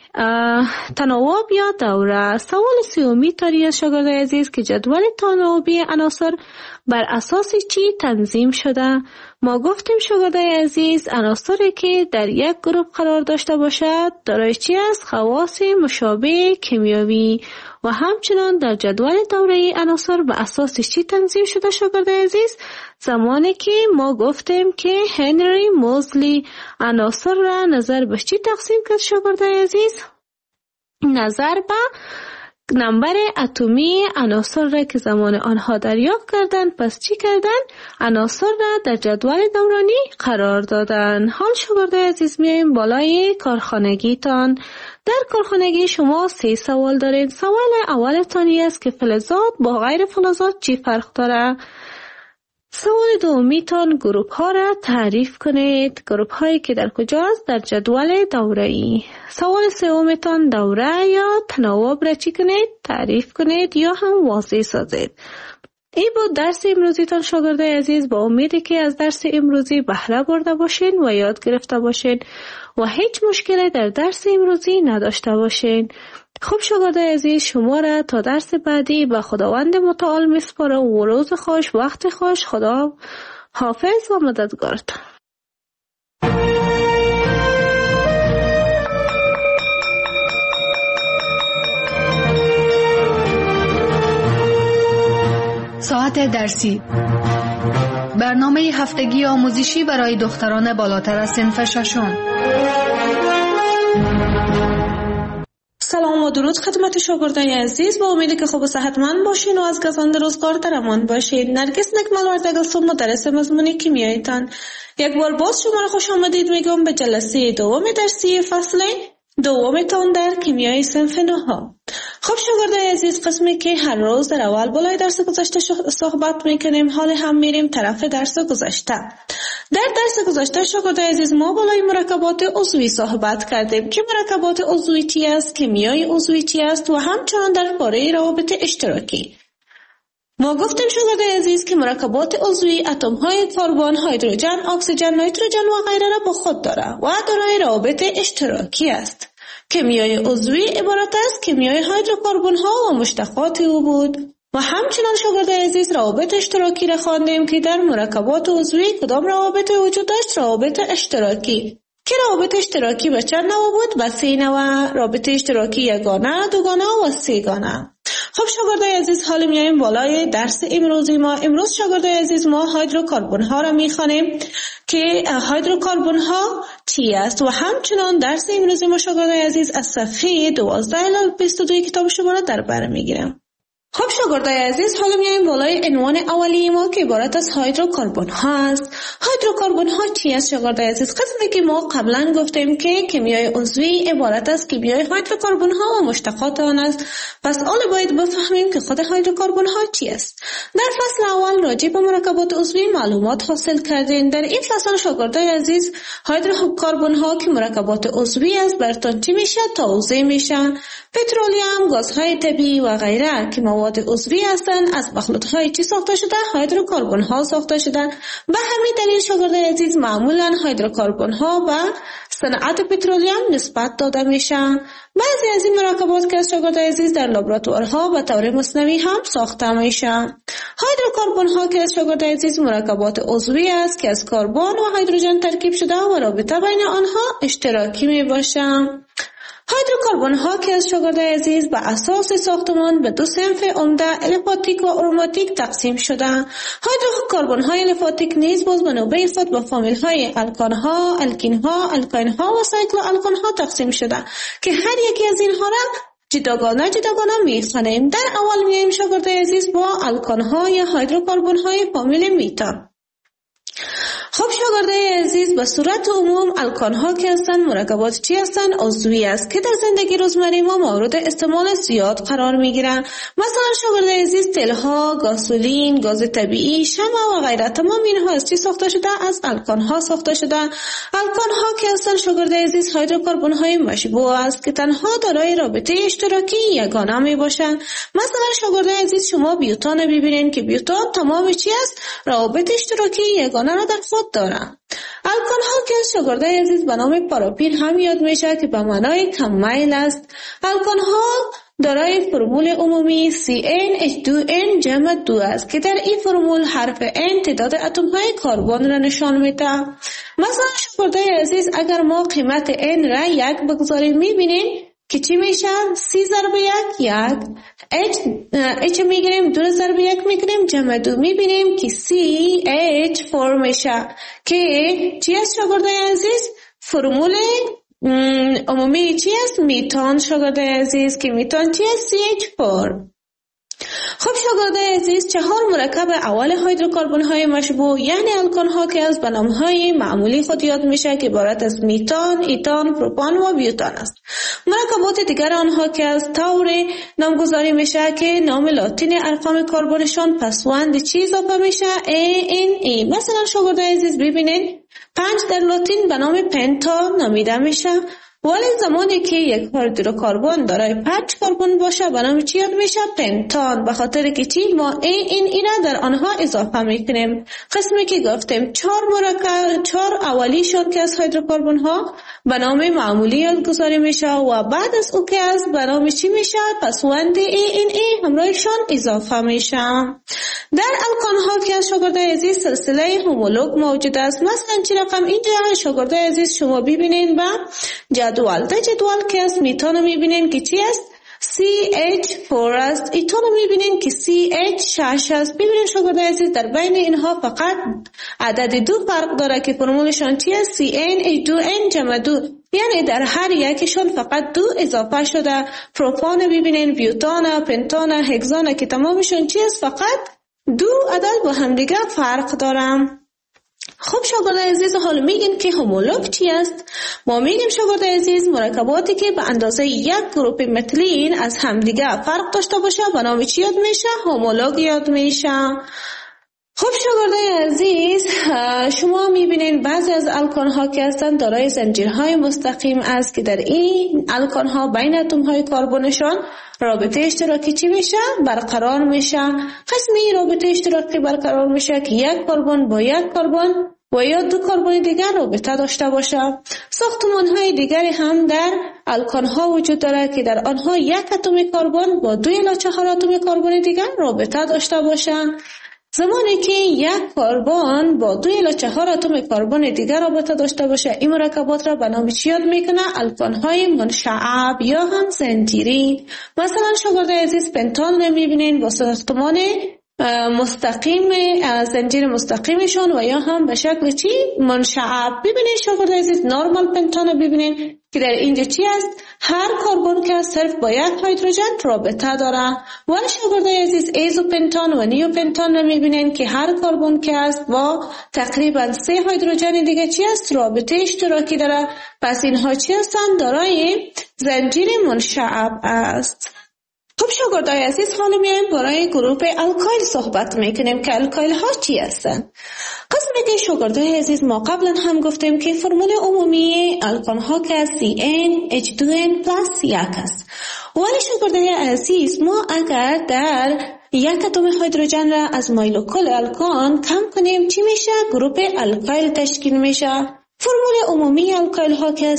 تناوب یا دوره. سوال سومی تانی است شاگرد عزیز که جدول تناوبی عناصر بر اساس چی تنظیم شده؟ ما گفتیم شاگرد عزیز عناصری که در یک گروه قرار داشته باشد دارای چی است؟ خواص مشابه کیمیایی. و همچنان در جدول دوره‌ای عناصر به اساس چی تنظیم شده شاگرد عزیز؟ زمانی که ما گفتیم که هنری موزلی عناصر را نظر به چی تقسیم کرد شاگرد عزیز؟ نظر به نمبر اتمی عناصر را که زمان آنها دریافت کردند. پس چی کردن؟ عناصر را در جدول دورانی قرار دادن. حال شاگرد عزیز میایم بالای کارخانگی تان. در کارخانگی شما 3 سوال دارید. سوال اول تانی است که فلزات با غیر فلزات چی فرق داره؟ سوال دومی تان گروپ ها را تعریف کنید. گروپ هایی که در کجاست؟ در جدول دوره‌ای. سوال سوم تان دوره یا تناوب را چی کنید؟ تعریف کنید یا هم واضح سازید. این بود درس امروزی تان شاگرد عزیز. با امیدی که از درس امروزی بهره برده باشین و یاد گرفته باشین و هیچ مشکلی در درس امروزی نداشته باشین. خب شاگرد عزیز شما را تا درس بعدی به خداوند متعال میسپارم و روز خوش، وقت خوش. خدا حافظ و مددگارتان. ساعت درسی، برنامه هفتگی آموزشی برای دختران بالاتر از صنف ششم. سلام و درود خدمت شاگردان عزیز. با امیدی که خوب و صحتمند باشین و از گزند روزگار در امان باشین. نرگس نکمل وردگستم مدرس مضمون کیمیاییتان. یک بار باز شما را خوش آمدید میگم به جلسه دوم درسی فصل دومتان در کیمیای صنف 9. خب شاگردان عزیز، قسمی که هر روز در اول بالای درس گذشته صحبت میکنیم، حال هم میریم طرف درس گذشته. در درس گذشته شاگردان عزیز ما بالای مرکبات عضوی صحبت کردیم که مرکبات عضوی چی است، کیمیای عضوی چی است و همچنان درباره روابط اشتراکی. ما گفتیم شاگردان عزیز که مرکبات عضوی اتم های کربن، هیدروژن، اکسیژن، نیتروژن و غیره را با خود داره و دارای روابط اشتراکی است. کیمیای عضوی عبارت است کیمیای هیدروکربن ها و مشتقات او بود. و همچنان شاگردان عزیز روابط اشتراکی را خواندیم که در مرکبات عضوی کدام روابط وجود داشت؟ روابط اشتراکی که روابط اشتراکی به چند نوع بود؟ به 3 نوع. رابطه اشتراکی یگانه، دوگانه و سه‌گانه. خب شاگردان عزیز حالا میایم بالای درس امروزی ما. امروز شاگردان عزیز ما هیدروکربن ها را میخوانیم که هیدروکربن ها چی است و همچنان درس امروزی ما شاگردان عزیز از صفحه 12 الی 22 کتاب شما را در بر میگیرم. خب شاگردان عزیز حالا میایم بالای عنوان اولی ما که عبارت از هیدروکربن ها است. هیدروکربن ها چی است شاگردان عزیز؟ قسمی که ما قبلا گفتیم که کیمیای عضوی عبارت از کیمیای هیدروکربن ها و مشتقات آن است. پس حالا باید بفهمیم که خود هیدروکربن ها چی است. در فصل اول راجع به مرکبات عضوی معلومات حاصل کردین. در این فصل شاگردان عزیز هیدروکربن ها که مرکبات عضوی است براتون چی میشه؟ توضیح میشه. پترولیوم، گازهای طبیعی و غیره که مواد عضوی هستند از مخلوطهای چی ساخته شده؟ هیدروکربن ها ساخته شده. به همین دلیل شاگردان عزیز معمولا هیدروکربن ها به صنعت پترولیوم نسبت داده میشه. بعضی از این مرکبات که از شاگردان عزیز در لابراتوارها به طور مصنوعی هم ساخته میشه. هیدروکربن ها که از شاگردان عزیز مرکبات عضوی است که از کربن و هیدروژن ترکیب شده و رابطه بین آنها اشتراکی می باشه. هیدروکربن ها که از شاگردای عزیز به اساس ساختمان به دو صنف عمده الیفاتیک و اروماتیک تقسیم شده. هیدروکربن های الیفاتیک نیز باز به نوبه خود به فامیل های الکان ها، الکین ها، الکاین ها و سایکلو الکان ها تقسیم شده که هر یکی از اینها را جداگانه میخوانیم. در اول میایم شاگردای عزیز با الکان ها یا هیدروکربن های فامیل میتان. خب شاگردای عزیز، به صورت عموم الکان ها که هستند مرکبات چی هستند؟ عضوی است که در زندگی روزمره ما مورد استعمال زیاد قرار میگیرند. مثلا شاگردای عزیز تیل ها، گازولین، گاز طبیعی، شمع و غیره، تمام اینها از چی ساخته شده؟ از الکان ها ساخته شده. الکان ها که هستند شاگردای عزیز هیدروکربن های مشبوع است که تنها دارای رابطه اشتراکی یگانه می باشند. مثلا شاگردای عزیز شما بیوتان ببینید که بیوتان تمام چی است؟ رابطه اشتراکی یگانه را در خود دارند. الکان ها که شاگردای عزیز به نام پاراپین هم یاد میشه که به معنای کم میل است. الکان ها دارای فرمول عمومی CnH2n جمع 2 است که در این فرمول حرف N تعداد اتم های کربن را نشان میده. مثلا شاگردای عزیز اگر ما قیمت N را 1 بگذاریم میبینیم که چی میشه؟ C ضرب 1 H میگیریم 2 ضرب 1 میگیریم جمع 2 میبینیم که CH4 میشه که چی است شاگردای عزیز؟ فرمول عمومی چی است؟ میتان شاگردای عزیز که میتان چی است؟ CH4. خب شاگردای عزیز، 4 مرکب اول هیدروکربن های مشبوع یعنی الکان ها که از به نام های معمولی خود یاد میشه که عبارت از میتان، ایتان، پروپان و بیوتان است. مرکبات دیگر آنها که از طور نامگذاری میشه که نام لاتین ارقام کربنشان پسوند چی اضافه میشه؟ ANE. مثلا شاگردای عزیز ببینید 5 در لاتین به نام پنتا نامیده میشه، ولی زمانی که یک هیدروکربن دارای 5 کربن باشه به نام چی یاد میشه؟ پنتان. به خاطر که چی؟ ما این را در آنها اضافه میکنیم. قسمی که گفتیم 4 مرکب 4 اولیشون که از هیدروکربن ها به نام معمولی یادگذاری میشه و بعد از او که از به نام چی میشه؟ پسوند ANE همراهشون اضافه میشه. در الکان ها که از شاگردای عزیز سلسله هومولوگ موجود است. مثلا چی رقم اینجا شاگردای عزیز شما ببینین با جدول. در جدول که از میتان میبینین که چی است؟ CH4 است. ایتان میبینین که CH6 است. ببینین شاگردای عزیز در بین اینها فقط عدد 2 فرق داره که فرمولشان چی است؟ CnH2n جمع 2. یعنی در هر یکشون فقط 2 اضافه شده. پروپان ببینین، بیوتان، پنتان، هگزان که تمامشون چی است؟ فقط 2 عدد با هم دیگه فرق دارن. خب شاگردای عزیز، حالا میگیم که هومولوگ چی است؟ ما میگیم شاگردای عزیز مرکباتی که به اندازه یک گروپ متلین از همدیگه فرق داشته باشه به نام چی یاد میشه؟ هومولوگ یاد میشه. خب شاگردای عزیز، شما میبینین بعضی از الکان ها که هستند دارای زنجیرهای مستقیم است که در این الکان ها بین اتم های کربنشان رابطه اشتراکی چی میشه؟ برقرار میشه. قسمی رابطه اشتراکی برقرار میشه که یک کربن با یک کربن و یا 2 کربن دیگر رابطه داشته باشه. ساختمان های دیگری هم در الکان ها وجود داره که در آنها یک اتم کربن با 2 الی 4 اتم کربن دیگر رابطه داشته باشه. زمانی که یک کربن با 2 الی 4 اتم کربن دیگر رابطه داشته باشه این مرکبات را به نام چی یاد میکنه؟ الکان های منشعب یا هم زنجیری. مثلا شاگردای عزیز پنتان رو میبینین با ساختمان مستقیم زنجیر مستقیمشون و یا هم به شکل چی؟ منشعب. ببینید شاگردای عزیز نورمال پنتان رو ببینید که در اینجا چی است؟ هر کربن که صرف با یک هیدروژن رابطه داره. ولی شاگردای عزیز ایزوپنتان و نیوپنتان رو میبینین که هر کربن که است با تقریبا 3 هیدروژن دیگه چی است؟ رابطه اشتراکی داره. پس اینها چی هستند؟ دارای زنجیر منشعب است. خب شاگردای عزیز، حالا میایم برای گروه الکایل صحبت میکنیم که الکایل ها چی هستند. قسمی که شاگردای عزیز ما قبلا هم گفتیم که فرمول عمومی الکان ها که CnH2n + 1 است. ولی شاگردای عزیز ما اگر در یک اتم هیدروژن را از مولکول الکان کم کنیم چی میشه؟ گروه الکایل تشکیل میشه. فرمول عمومی الکایل ها که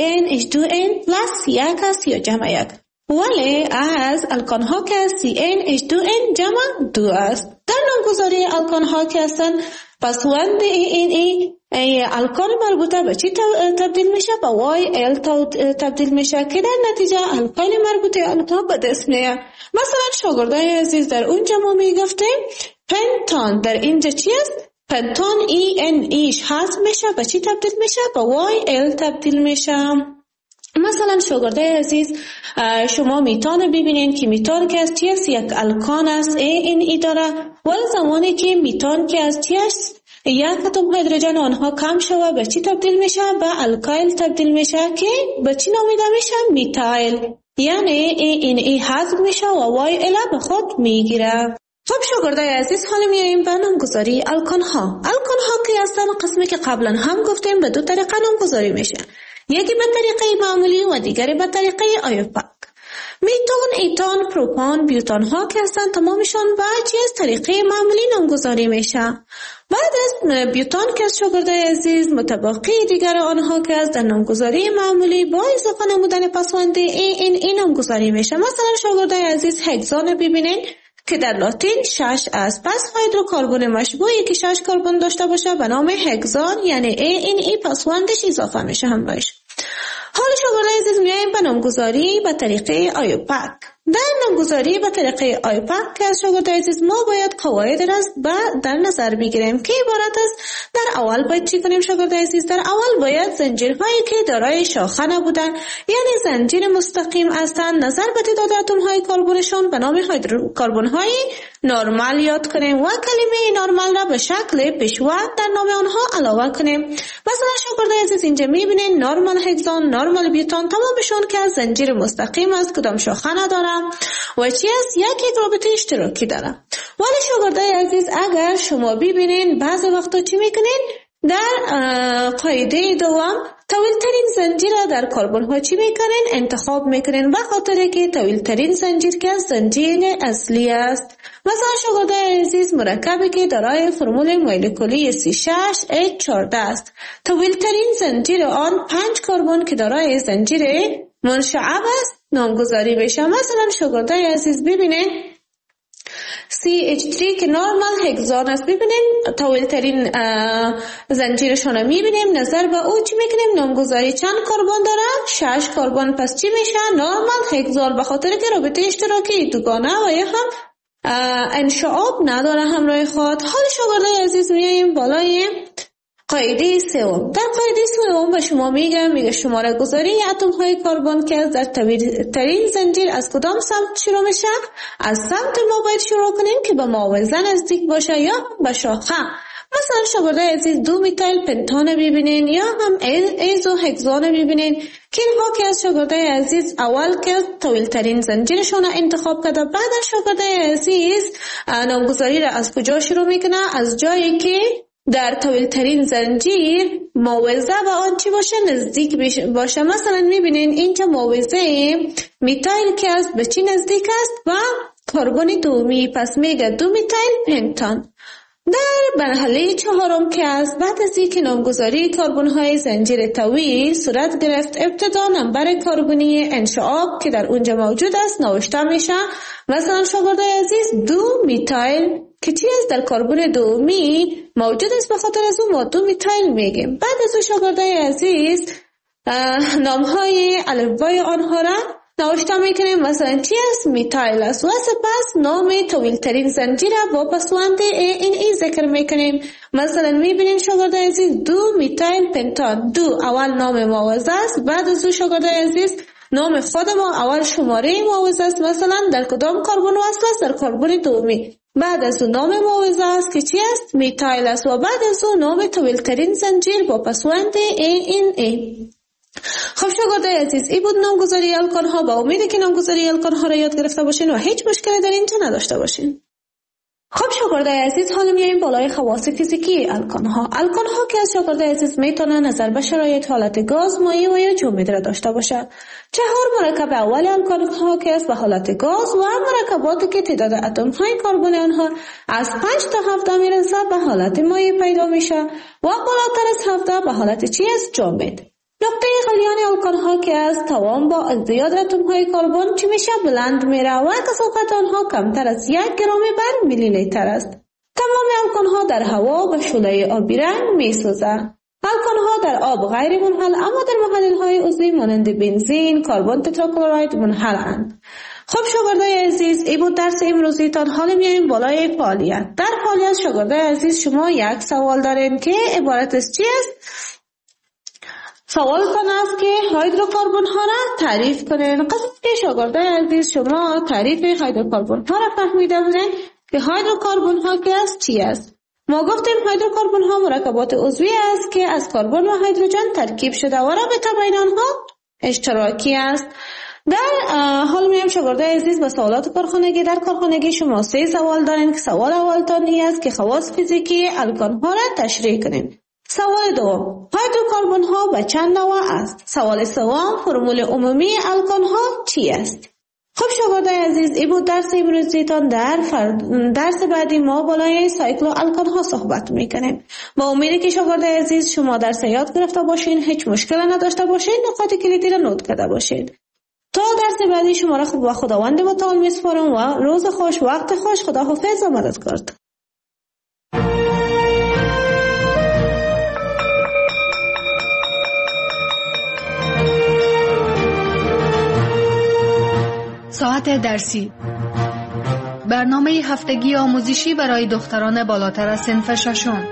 CnH2n + 1 است یا جمع 1. ولی از الکان ها که CnH2n جمع 2 است. در نامگذاری الکان ها که هستند پسوند این الکال مربوطه به چی تبدیل میشه؟ به وای ال تبدیل میشه که در نتیجه الکال مربوطه آنها به دست میاد. مثلا شاگردای عزیز در اونجا ما میگفتیم پنتان، در اینجا چی است؟ پنتان ای ان ایش حذف میشه، به چی تبدیل میشه؟ به وای ال تبدیل میشه. مثلا شاگردای عزیز شما میتان ببینین که میتان که از چی است؟ یک الکان است ای داره، ولی زمانی که میتان که از چی است؟ یک اتم هیدروژن آنها کم شوه به چی تبدیل میشه؟ به الکایل تبدیل میشه که به چی نامیده میشه؟ میتایل. یعنی ای حذف میشه و وای ال به خود میگیره. خب شاگردای عزیز حالا میایم به نامگذاری الکان ها که هستن قسمی که قبلا هم گفتیم به دو طریقه نامگذاری میشه، یکی به طریقه معمولی و دیگری به طریقه آیوپاک. میتان، ایتان، پروپان، بیوتان ها که هستن تمامشان به چیز طریقه معمولی نامگذاری میشه. بعد از بیوتان که از شاگردای عزیز متبقی دیگر آنها که از در نامگذاری معمولی با اضافه نمودن پسوند این نامگذاری میشه. مثلا شاگردای عزیز هگزان ببینین که در لاتین 6 است، پس هیدروکربن مشبوعی که 6 کربن داشته باشه به نام هگزان، یعنی ای پسوندش اضافه میشه هم باشه. حالا شاگردای عزیز میایم به نامگذاری به طریقه آیوپاک. در نامگذاری به طریقه آیوپاک که از شاگردای عزیز ما باید قواعد را در نظر بگیریم که عبارت است. در اول باید چی کنیم شاگردای عزیز؟ در اول باید زنجیرهایی که دارای شاخه نبودن یعنی زنجیر مستقیم هستند نظر به تعداد اتم های کربنشان به نام هیدروکربن های نرمال یاد کنیم و کلمه نرمال را به شکل پیشوا در نام آنها علاوه کنیم. مثلا شاگردای عزیز اینجا میبینین نرمال هگزان، نرمال بیوتان تمامشون که از زنجیر مستقیم است، کدام شاخه نداره و چی است؟ یک رابطه اشتراکی داره. ولی شاگردای عزیز اگر شما ببینین بعضی وقتا چی میکنین؟ در قاعده دوم طویل ترین زنجیر در کربن ها چی میکنین؟ انتخاب میکنین به خاطر که طویل ترین زنجیر که زنجیر اصلی است. مثلا شاگردای عزیز مرکبی که دارای فرمول مولکولی C6H14 است، طویل ترین زنجیر آن 5 کربن که دارای زنجیر منشعب است نامگذاری بشه. مثلا شاگردای عزیز ببینین CH3 که نورمال هگزان است، ببینیم طویل ترین زنجیرشون رو میبینیم، نظر به او چی میکنیم؟ نامگذاری چند کربن داره؟ 6 کربن. پس چی میشه؟ نورمال هگزان، به خاطر که رابطه اشتراکی دوگانه و یا هم انشعاب نداره همراه خود. حال شاگردای عزیز میاییم بالای قاعده سوم. در قاعده سوم به شما میگه شماره گذاری اتم های کربن که در ترین زنجیر از کدام سمت شروع میشه؟ از سمت ما باید شروع کنیم که به معاوضه نزدیک باشه یا به شاخه. مثلا شاگردای عزیز 2 میتایل پنتان ببینین یا هم ایزو هگزان ببینین که اینها که از شاگردای عزیز اول که طویل ترین زنجیرشون انتخاب کرده، بعد از شاگردای عزیز نامگذاری را از کجا شروع میکنه؟ از جایی که در طویل ترین زنجیر معاوضه به آن چی باشه؟ نزدیک باشه. مثلا میبینین اینجا معاوضه میتایل که است به چی نزدیک است؟ و کربن دومی، پس میگه 2 میتایل پنتان. در مرحله چهارم که است بعد از اینکه نامگذاری کربن های زنجیر طویل صورت گرفت، ابتدا نمبر کربنی انشعاب که در اونجا موجود است نوشته میشه. مثلا شاگردای عزیز 2 میتایل که چی است؟ در کربن دومی موجود است، به خاطر از اون ما 2 میتایل میگیم. بعد از اون شاگردای عزیز نامهای الفبای آنها را نوشته میکنیم. مثلا چی است؟ میتایل است و سپس نام طویل ترین زنجیر با پسوند ای ذکر میکنیم. مثلا میبینین شاگردای عزیز 2 میتایل پنتان، 2 اول نام معاوضه است، بعد از اون شاگردای عزیز نام خود ما اول شماره معاوضه است، مثلا در کدام کربن وصل است؟ در کربن دومی. بعد از اون نام معاوضه است که چی است؟ میتایل است و بعد از اون نام طویل ترین زنجیر با پسوند ای. خب شاگردای عزیز این بود نامگذاری الکان ها. با امید که نامگذاری الکان ها را یاد گرفته باشین و هیچ مشکلی در اینجا نداشته باشین. خب شاگردای عزیز حالا میایم بالای خواص فیزیکی الکان ها که از شاگردای عزیز میتونه نظر به شرایط حالت گاز، مایع و یا جامد را داشته باشه. 4 مرکب اول الکان ها که است به حالت گاز و مرکباتی که تعداد اتم های کربن آنها از 5 تا 17 میرسه به حالت مایع پیدا میشه و بالاتر از 17 به حالت چی است؟ جامد. نقطه غلیان الکان ها که از توان با زیاد اتم های کربن چی میشه؟ بلند میره و کثافت آنها کمتر از 1 گرم بر میلی لیتر است. تمام الکان‌ها در هوا به شعله آبی رنگ می‌سوزند. الکان‌ها در آب غیر منحل اما در محلل‌های عضوی مانند بنزین، کربن تتراکلراید منحل‌اند. خب شاگردای عزیز، این بود درس امروزیتان. حالا میایم بالای فعالیت. در فعالیت شاگردای عزیز شما یک سوال دارین که عبارت از چی است؟ سوالتان است که هیدروکربن ها را تعریف کنین. قسم که شاگردای عزیز شما تعریف هیدروکربن ها را فهمیده بودین که هیدروکربن ها که است چی است؟ ما گفتیم هیدروکربن ها مرکبات عضوی است که از کربن و هیدروژن ترکیب شده و رابطه بین آنها اشتراکی است. در حال میام شاگردای عزیز به سوالات کارخانگی. در کارخانگی شما 3 سوال دارین که سوال اولتان این است که خواص فیزیکی الکان ها را تشریح کنین. سوال دوم، هیدروکربن ها به چند نوع است؟ سوال سوم، فرمول عمومی الکان ها چی است؟ خب شاگردای عزیز، این بود درس امروزیتان. در درس بعدی ما بالای سایکل الکان ها صحبت میکنیم. با امیدی که شاگردای عزیز شما درس یاد گرفته باشین، هیچ مشکل نداشته باشین، نکات کلیدی را نوت کرده باشین. تا درس بعدی شما را با خداوند متعال میسپارم و روز خوش، وقت خوش، خداحافظ و مددگار. ساعت درسی، برنامه هفتگی آموزشی برای دختران بالاتر از صنف ششم.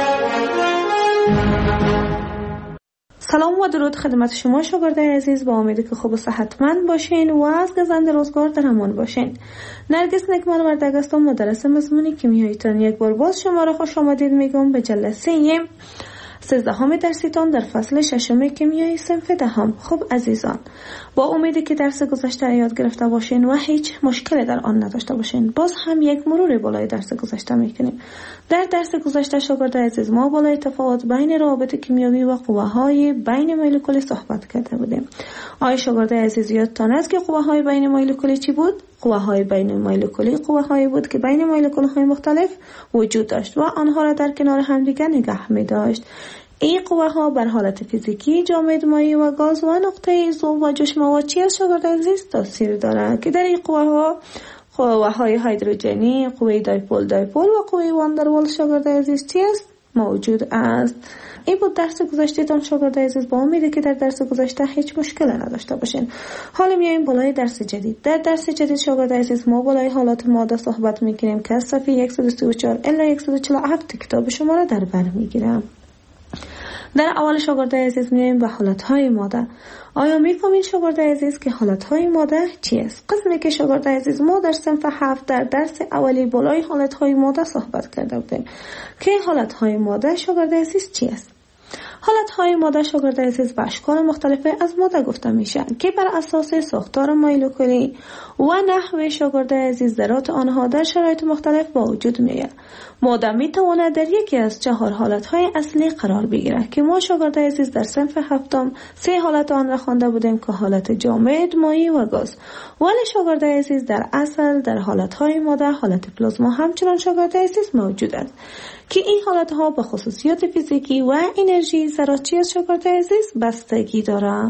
سلام و درود خدمت شما شاگردای عزیز. با امیدی که خوب و صحتمند باشین و از گزند روزگار در امان باشین. نرگس نکمال وردگ هستم، مدرس مضمون کیمیاییتان. یک بار باز شما را خوش آمدید میگم به جلسه 13 درسیتان در فصل 6 کیمیای صنف 10. خب عزیزان، با امیدی که درس گذشته یاد گرفته باشین و هیچ مشکلی در آن نداشته باشین، باز هم یک مرور بالای درس گذشته میکنیم. در درس گذشته شاگردای عزیز ما بالای تفاوت بین روابط کیمیایی و قوه‌های بین مولکولی صحبت کرده بودیم. آیا شاگردای عزیز یادتان است که قوه‌های بین مولکولی چی بود؟ قوه‌های بین مولکولی قوه‌هایی بود که بین مولکول‌های مختلف وجود داشت و آنها را در کنار همدیگر نگه می‌داشت. این قوه‌ها بر حالت فیزیکی جامد، مایع و گاز و نقطه ضعف و جوش مواد چی از شاگردای عزیز تاثیر دارند که در این قوه‌های هیدروژنی، قوه دایپول و قوه واندروال شاگردای عزیز چی است؟ موجود است. این بود درس گذشته‌تان شاگردای عزیز. با امیدی که در درس گذشته هیچ مشکلی نداشته باشین. حالا میایم بالای درس جدید. در درس جدید شاگردای عزیز ما بالای حالات ماده صحبت می‌کنیم که از صفحه 134 الی 147 کتاب شما را در بر می‌گیرم. در اول شاگردای عزیز میایم به حالت‌های ماده. آیا می‌فهمید شاگردای عزیز که حالت‌های ماده چی است؟ قسمی که شاگردای عزیز ما در صنف 7 در درس اولی بالای حالت‌های ماده صحبت کرده بودیم که حالت‌های ماده شاگردای عزیز چی است؟ حالت‌های ماده شاگردای عزیز به اشکال مختلف از ماده گفته میشن که بر اساس ساختار مولکولی و نحوه شاگردای عزیز ذرات آنها در شرایط مختلف با وجود میآید. ماده میتواند در یکی از 4 حالت‌های اصلی قرار بگیرد که ما شاگردای عزیز در صنف 7 3 حالت آن را خوانده بودیم که حالت جامد، مایع و گاز. ولی شاگردای عزیز در اصل در حالت‌های ماده حالت پلازما همچنان شاگردای عزیز موجود است که این حالت‌ها به خصوصیات فیزیکی و انرژی ذراتی از شاگردای عزیز بستگی دارند.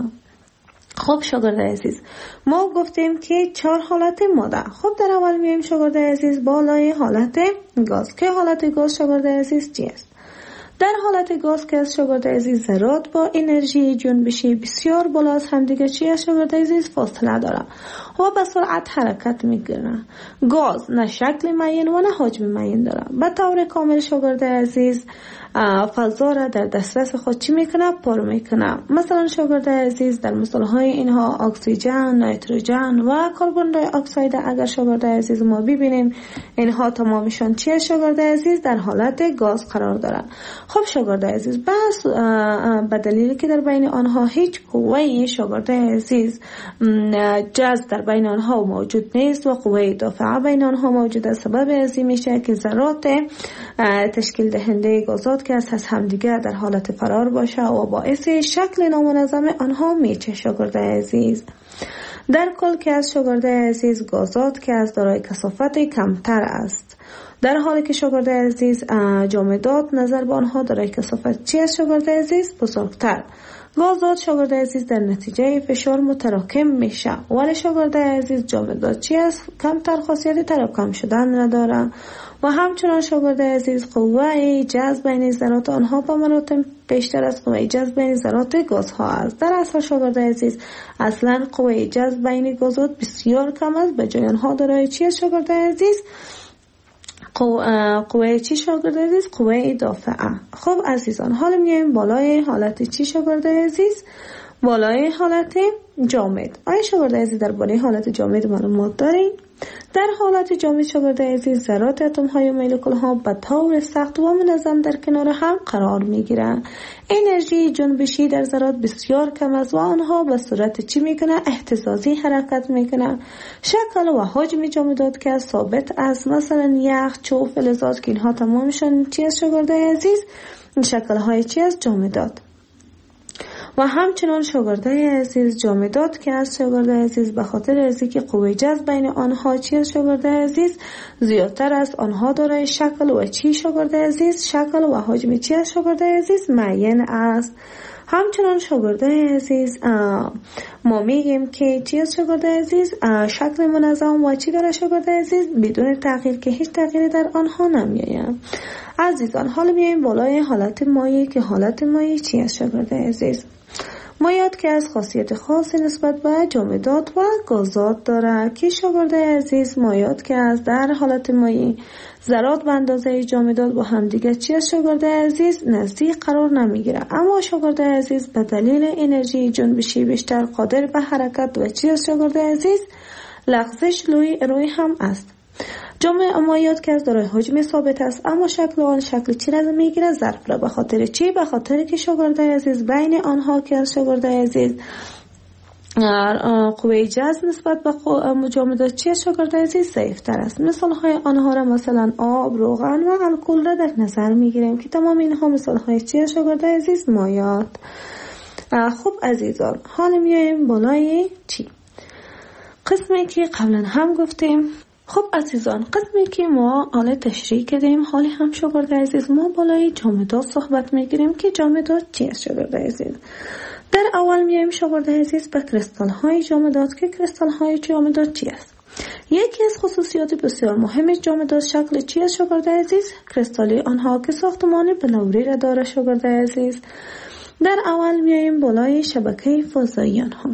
خب شاگردای عزیز ما گفتیم که 4 حالت ماده. خب در اول میایم شاگردای عزیز بالای حالت گاز که حالت گاز شاگردای عزیز چی است؟ در حالت گاز که از شاگردای عزیز ذرات با انرژی جنبشی بسیار بالا از همدیگر چی از شاگردای عزیز فاصله داره و به سرعت حرکت میکنه. گاز نه شکل معین و نه حجم معین داره. به طور کامل شاگردای عزیز فضا را در دسترس خود چی میکنه؟ پر میکنه. مثلا شاگردای عزیز در مثالهای اینها اکسیژن، نیتروژن و کربن دی اکساید اگر شاگردای عزیز ما ببینیم اینها تمامشان چی شاگردای عزیز در حالت گاز قرار دارن. خب شاگردای عزیز بس به دلیلی که در بین آنها هیچ قوه شاگردای عزیز جذب در بین آنها موجود نیست و قوه دافعه بین آنها موجود است، سبب ازی میشه که ذرات تشکیل دهنده گازات که از همدیگر در حالت فرار باشه و باعث شکل نامنظم آنها میشه شاگردای عزیز. در کل که از شاگردای عزیز گازات که از دارای کثافت کمتر است، در حالی که شاگردای عزیز جامدات نظر به آنها دارای کثافت چی است شاگردای عزیز؟ بزرگتر. گازات شاگرد عزیز در نتیجه فشار متراکم میشه، ولی شاگرد عزیز جامدات چی است؟ کمتر خاصیت تراکم شدن نداره و همچنان شاگرد عزیز قوه جذب بین ذرات آنها به مراتب بیشتر از قوه جذب بین ذرات گازها است. در اصل شاگرد عزیز اصلا قوه جذب بین گازات بسیار کم است، به جای آنها دارای چی است شاگرد عزیز؟ قوه چی شاگرد عزیز؟ قوه دافعه. خب عزیزان، حالا میایم بالای حالت چی شاگرد عزیز؟ بالای حالت جامد. آیا شاگرد عزیز در بالای حالت جامد معلومات دارین؟ در حالت جامد شاگرد عزیز ذرات اتم های و مولکول ها به طور سخت و منظم در کنار هم قرار می گیرند. انرژی جنبشی در ذرات بسیار کم است و آنها به صورت چی میکنه؟ اهتزازی حرکت میکنه. شکل و حجم جامدات که ثابت است، مثلا یخ، چوب، فلزات که اینها تمامشان چی است شاگرد عزیز؟ شکل های چی است؟ جامدات. و همچنان شاگرد عزیز جامدات که از شاگرد عزیز به خاطر از اینکه قوه جذب بین آنها چی است شاگرد عزیز؟ زیادتر است، آنها دارای شکل و چی شاگرد عزیز؟ شکل و حجم چی است شاگرد عزیز؟ معین است. همچنان شاگرد عزیز ما میگیم که چی است شاگرد عزیز؟ شکل منظم و چی داره شاگرد عزیز؟ بدون تغییر که هیچ تغییری در آنها نمیآید. عزیزان، حالا میایم بالای حالت مایع که حالت مایع چی است شاگرد عزیز؟ مایعات که از خاصیت خاص نسبت به جامدات و گازات داره که شاگرد عزیز مایعات که از در حالت مایع ذرات به اندازه جامدات با هم دیگه چی است شاگرد عزیز؟ نزدیک قرار نمیگیره، اما شاگرد عزیز به دلیل انرژی جنبشی بیشتر قادر به حرکت و چی است شاگرد عزیز؟ لغزش روی هم است. جامع مایعات که از دارای حجم ثابت است، اما شکل آن شکل چی را میگیره؟ ظرف را. به خاطر چی؟ به خاطر که شاگرد عزیز بین آنها که از شاگرد عزیز قوه جذب نسبت به جامدات چی است شاگرد عزیز؟ ضعیف‌تر است. مثال های آنها را مثلا آب، روغن و الکل را در نظر میگیریم که تمام اینها مثال های چی است شاگرد عزیز؟ مایعات. خب عزیزان، حالا میایم بالای چی؟ قسمی که قبلا هم گفتیم. خب عزیزان، قسمی که ما حالا تشریح کردیم، حالی هم شاگرد عزیز ما بالای جامدات صحبت میگیریم که جامدات چی است شاگرد عزیز؟ در اول میایم شاگرد عزیز به کریستال های جامدات که کریستال های جامدات چی است؟ یکی از خصوصیات بسیار مهم جامدات شکل چی است شاگرد عزیز؟ کریستالی آنها که ساختمان بلوری را داره شاگرد عزیز. در اول میایم بالای شبکه فضایی آنها.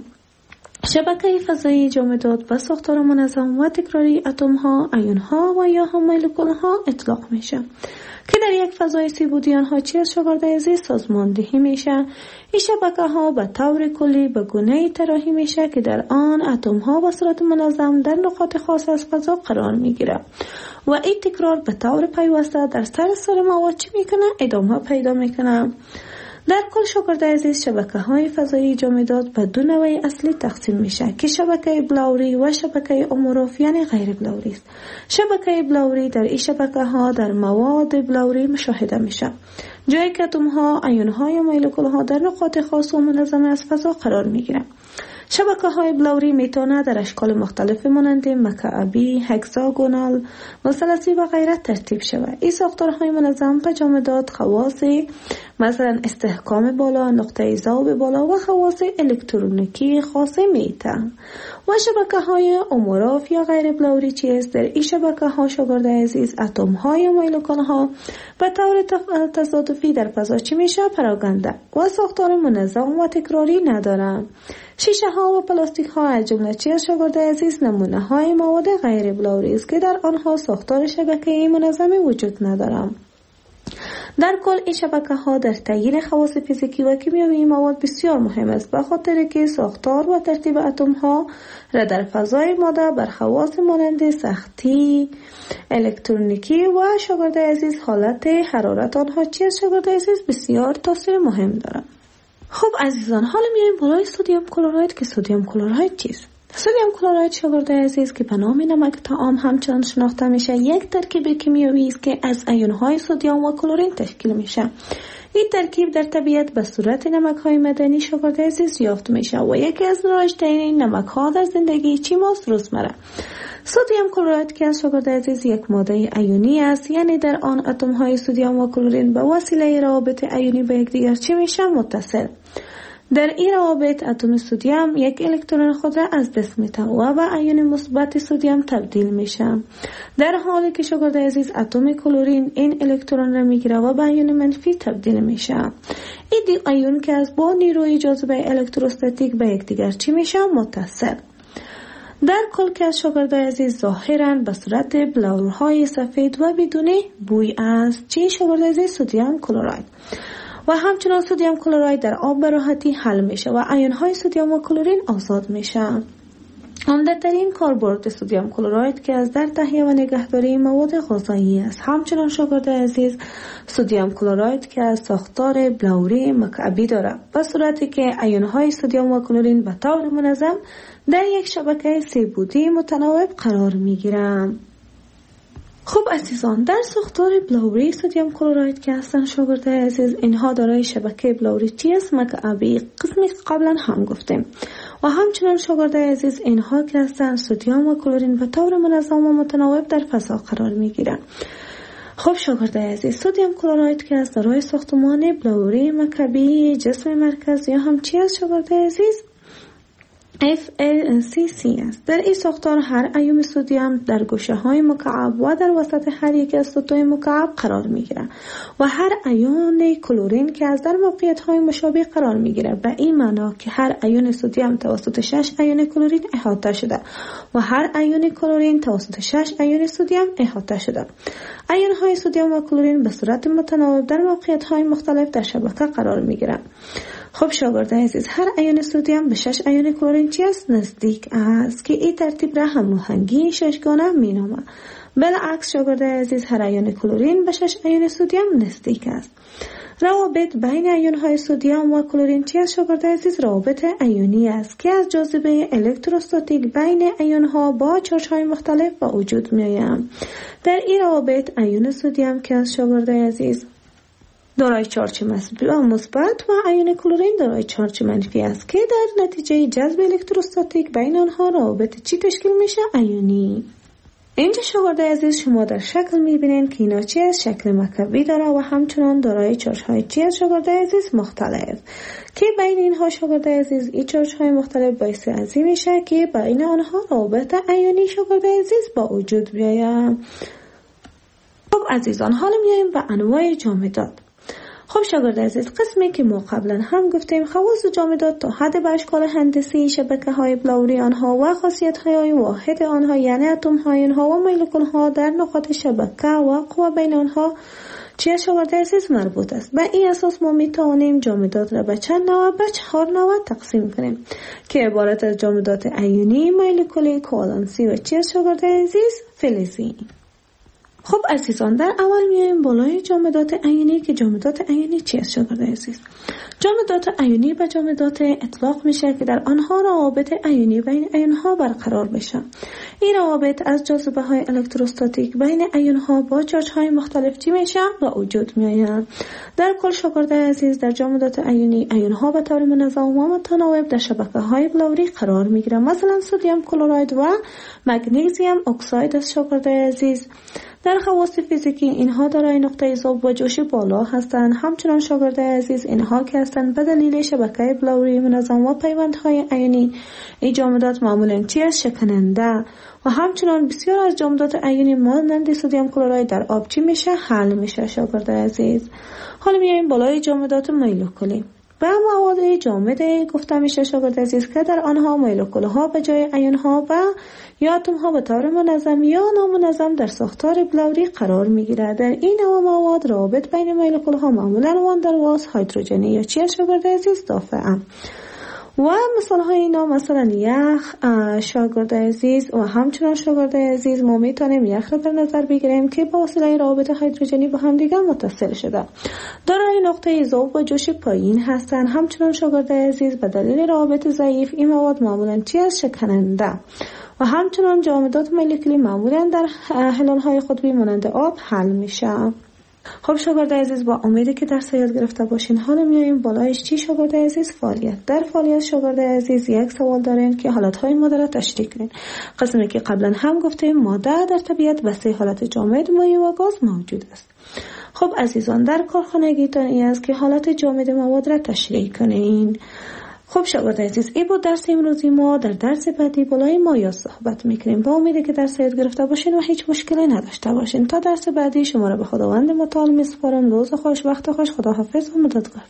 شبکه فضایی جامدات به ساختار منظم و تکراری اتم ها، ایون ها و یا هم مولکول ها اطلاق میشه که در یک فضای سیبودی آنها چی از شاگرد عزیز؟ سازماندهی میشه. این شبکه ها به طور کلی به گونه طراحی میشه که در آن اتم ها به صورت منظم در نقاط خاص از فضا قرار میگیره و این تکرار به طور پیوسته در سر مواد چی میکنه؟ ادامه پیدا میکنه. در کل شاگرد عزیز شبکه های فضایی جامدات به دو نوع اصلی تقسیم میشه که شبکه بلوری و شبکه اموراف یعنی غیر بلوری است. شبکه بلوری در این شبکه ها در مواد بلوری مشاهده میشه، جایی که اتم ها، ایون ها یا مولکول ها در نقاط خاص و منظم از فضا قرار میگیرن. شبکه های بلوری میتونه در اشکال مختلف مانند مکعبی، هگزاگونال، مثلثی و غیره ترتیب شود. این ساختارهای منظم به جامدات خواص مثلا استحکام بالا، نقطه ذوب بالا و خواص الکترونیکی خاصه میتن. و شبکه های اموراف یا غیر بلوری چیست؟ در این شبکه ها شاگرد عزیز اتم های مولکول ها به طور تصادفی در فضا چی میشه؟ پراگنده و ساختار منظم و تکراری ندارن. شیشه ها و پلاستیک ها از جمله چی از شاگرد عزیز؟ نمونه های مواد غیر بلوری است که در آنها ساختار شبکه‌ای منظمی وجود ندارد. در کل این شبکه ها در تعیین خواص فیزیکی و کیمیایی مواد بسیار مهم است، به خاطر که ساختار و ترتیب اتم ها را در فضای ماده بر خواص مانند سختی، الکترونیکی و شاگرد عزیز حالت حرارت آنها چی است شاگرد عزیز؟ بسیار تاثیر مهم دارد. خب عزیزان، حالا میایم بالای سدیم کلراید که سدیم کلراید چیست؟ سدیم کلراید شاگرد عزیز که به نام نمک طعام همچنان شناخته میشه، یک ترکیب کیمیایی است که از ایون‌های سدیم و کلورین تشکیل میشه. این ترکیب در طبیعت به صورت نمک‌های معدنی شاگرد عزیز یافت میشه و یکی از رایج‌ترین نمک‌ها در زندگی چی ماست؟ روزمره. سدیم کلراید که از شاگرد عزیز یک ماده ایونی است، یعنی در آن اتم‌های سدیم و کلورین به وسیله روابط ایونی به یکدیگر چی میشه؟ متصل. در این روابط اتم سدیم یک الکترون خود را از دست می‌دهد و به ایون مثبت سدیم تبدیل میشه. در حالی که شاگرد عزیز اتم کلورین این الکترون را میگیره و به ایون منفی تبدیل میشه. این ایون که از با نیروی جاذبه الکتروستاتیک به یکدیگر چی میشه؟ متصل. در کل که از شاگرد عزیز ظاهراً به صورت بلورهای سفید و بدون بوی است. چی شاگرد عزیز؟ سدیم کلراید. و همچنان سدیم کلراید در آب به راحتی حل میشه و ایون‌های سدیم و کلورین آزاد میشه. عمده‌ترین کاربرد سدیم کلراید که از در تهیه و نگهداری مواد غذایی است. همچنان شاگرد عزیز سدیم کلراید که از ساختار بلوری مکعبی دارد به صورتی که ایون‌های سدیم و کلورین به طور منظم در یک شبکه سه‌بعدی متناوب قرار میگیرند. خب عزیزان، در ساختار بلوری سدیم کلراید که هستن شاگرد عزیز اینها دارای شبکه بلوری چیست؟ مکعبی، قسمی که قبلا هم گفتیم. و همچنان شاگرد عزیز اینها که هستن سدیم و کلورین به طور منظم و متناوب در فضا قرار میگیرن. خب شاگرد عزیز سدیم کلراید که از دارای ساختمان بلوری مکعبی جسم مرکز یا هم چی است شاگرد عزیز؟ FLCC است. در این ساختار هر ایون سدیم در گوشه های مکعب و در وسط هر یک از سطوح مکعب قرار می گیرد و هر ایون کلورین که از در موقعیت های مشابه قرار می گیرد. به این معنا که هر ایون سدیم توسط 6 ایون کلورین احاطه شده و هر ایون کلورین توسط 6 ایون سدیم احاطه شده. ایون های سدیم و کلورین به صورت متناوب در موقعیت های مختلف در شبکه قرار می گیرند. خب شاگرد عزیز هر ایون سدیم به 6 ایون کلورین چی است؟ نزدیک است که این ترتیب را هماهنگی ششگانه می نامد. بالعکس شاگرد عزیز هر ایون کلورین به 6 ایون سدیم نزدیک است. روابط بین ایون های سدیم و کلورین چی است شاگرد عزیز؟ روابط ایونی است که از جاذبه الکتروستاتیک بین ایون ها با چارج های مختلف به وجود می آید. در این روابط ایون سدیم که از شاگرد عزیز دارای چارج مثبت و ایون کلورین دارای چارج منفی است که در نتیجه جذب الکتروستاتیک بین آنها روابط چی تشکیل میشه؟ ایونی. اینجا شاگرد عزیز شما در شکل میبینین که اینا چی از شکل مکعبی داره و همچنان دارای چارج های چی از شاگرد عزیز مختلف که بین اینها شاگرد عزیز این چارج های مختلف باعث از این میشه که بین آنها روابط ایونی شاگرد عزیز با وجود بیاید. خب عزیزان حالا میایم به انواع جامدات. خب شاگرد عزیز قسمی که ما قبلا هم گفتیم خواص جامدات تا حد به اشکال هندسی شبکه های بلوری آنها و خاصیت های واحد آنها یعنی اتم های آنها و مولکول ها در نقاط شبکه و قوه بین آنها چی شاگرد عزیز مربوط است. به این اساس ما می توانیم جامدات را به چند نوع به 4 نوع تقسیم کنیم که عبارت از جامدات ایونی، مولکولی، کوالنسی و چی شاگرد عزیز؟ فلزی. خب عزیزان در اول میایم بالای جامدات ایونی که جامدات ایونی چی است شاگرد عزیز؟ جامدات ایونی به جامدات اطلاق میشه که در آنها روابط ایونی بین ایونها برقرار بشه. این روابط از جاذبه های الکتروستاتیک بین ایونها با چارج های مختلف چی میشه و وجود میآید. در کل شاگرد عزیز در جامدات ایونی ایونها به طور منظم و متناوب در شبکه های بلوری قرار میگیرند. مثلا سدیم کلراید و مگنیزیم اکساید است شاگرد عزیز. در خواص فیزیکی اینها دارای نقطه ذوب و جوش بالا هستند. همچنان شاگرد عزیز اینها که هستند به دلیل شبکه بلوری منظم و پیوندهای ایونی این جامدات معمولاً چی است؟ شکننده و همچنان بسیار از جامدات ایونی مانند سدیم کلراید در آب چی میشه؟ حل میشه شاگرد عزیز. حالا میایم بالای جامدات مولکولی. و مواد جامد گفته میشه شاگرد عزیز که در آنها مولکول ها به جای ایون ها و یا اتم ها به طور منظم یا نامنظم در ساختار بلوری قرار میگیرد. در این نوع مواد روابط بین مولکول ها معمولا وان در واس هیدروژنی یا چی شاگرد عزیز؟ دافعه. و مثال های اینا مثلا یخ شاگرد عزیز و همچنان شاگرد عزیز ما میتونیم یخ را در نظر بگیریم که با وسیله روابط هیدروژنی با هم دیگر متصل شده. دارای نقطه ذوب و جوش پایین هستند. همچنان شاگرد عزیز به دلیل روابط ضعیف این مواد معمولا چی است؟ شکننده و همچنان جامدات مولکولی معمولا در هلال های قطبی مانند آب حل میشه. خب شاگرد عزیز، با امیدی که درس یاد گرفته باشین، حالا میایم بالایش. چی شاگرد عزیز؟ فعالیت. در فعالیت شاگرد عزیز یک سوال دارین که حالتهای ماده را تشریح کنین. قسمی که قبلا هم گفتیم ماده در طبیعت به 3 حالت جامد، مایع و گاز موجود است. خب عزیزان، در کارخانگیتان این است که حالت جامد مواد را تشریح کنین. خب شاگرد عزیز، این بود درس امروزی ما. در درس بعدی بالای مایع صحبت میکنیم. با امیدی که درس یاد گرفته باشین و هیچ مشکلی نداشته باشین. تا درس بعدی شما را به خداوند متعال میسپارم. روز خوش، وقت خوش، خداحافظ و مددگار.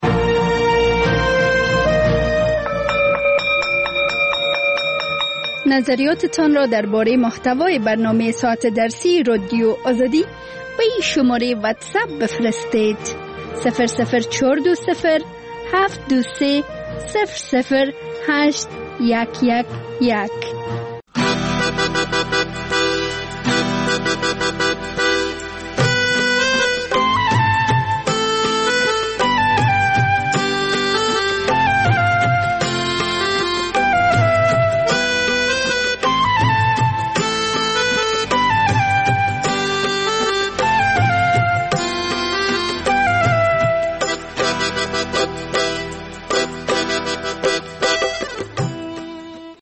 نظریاتتان را درباره محتوای برنامه ساعت درسی رادیو آزادی به این شماره واتساپ بفرستید. 00420 723 008 111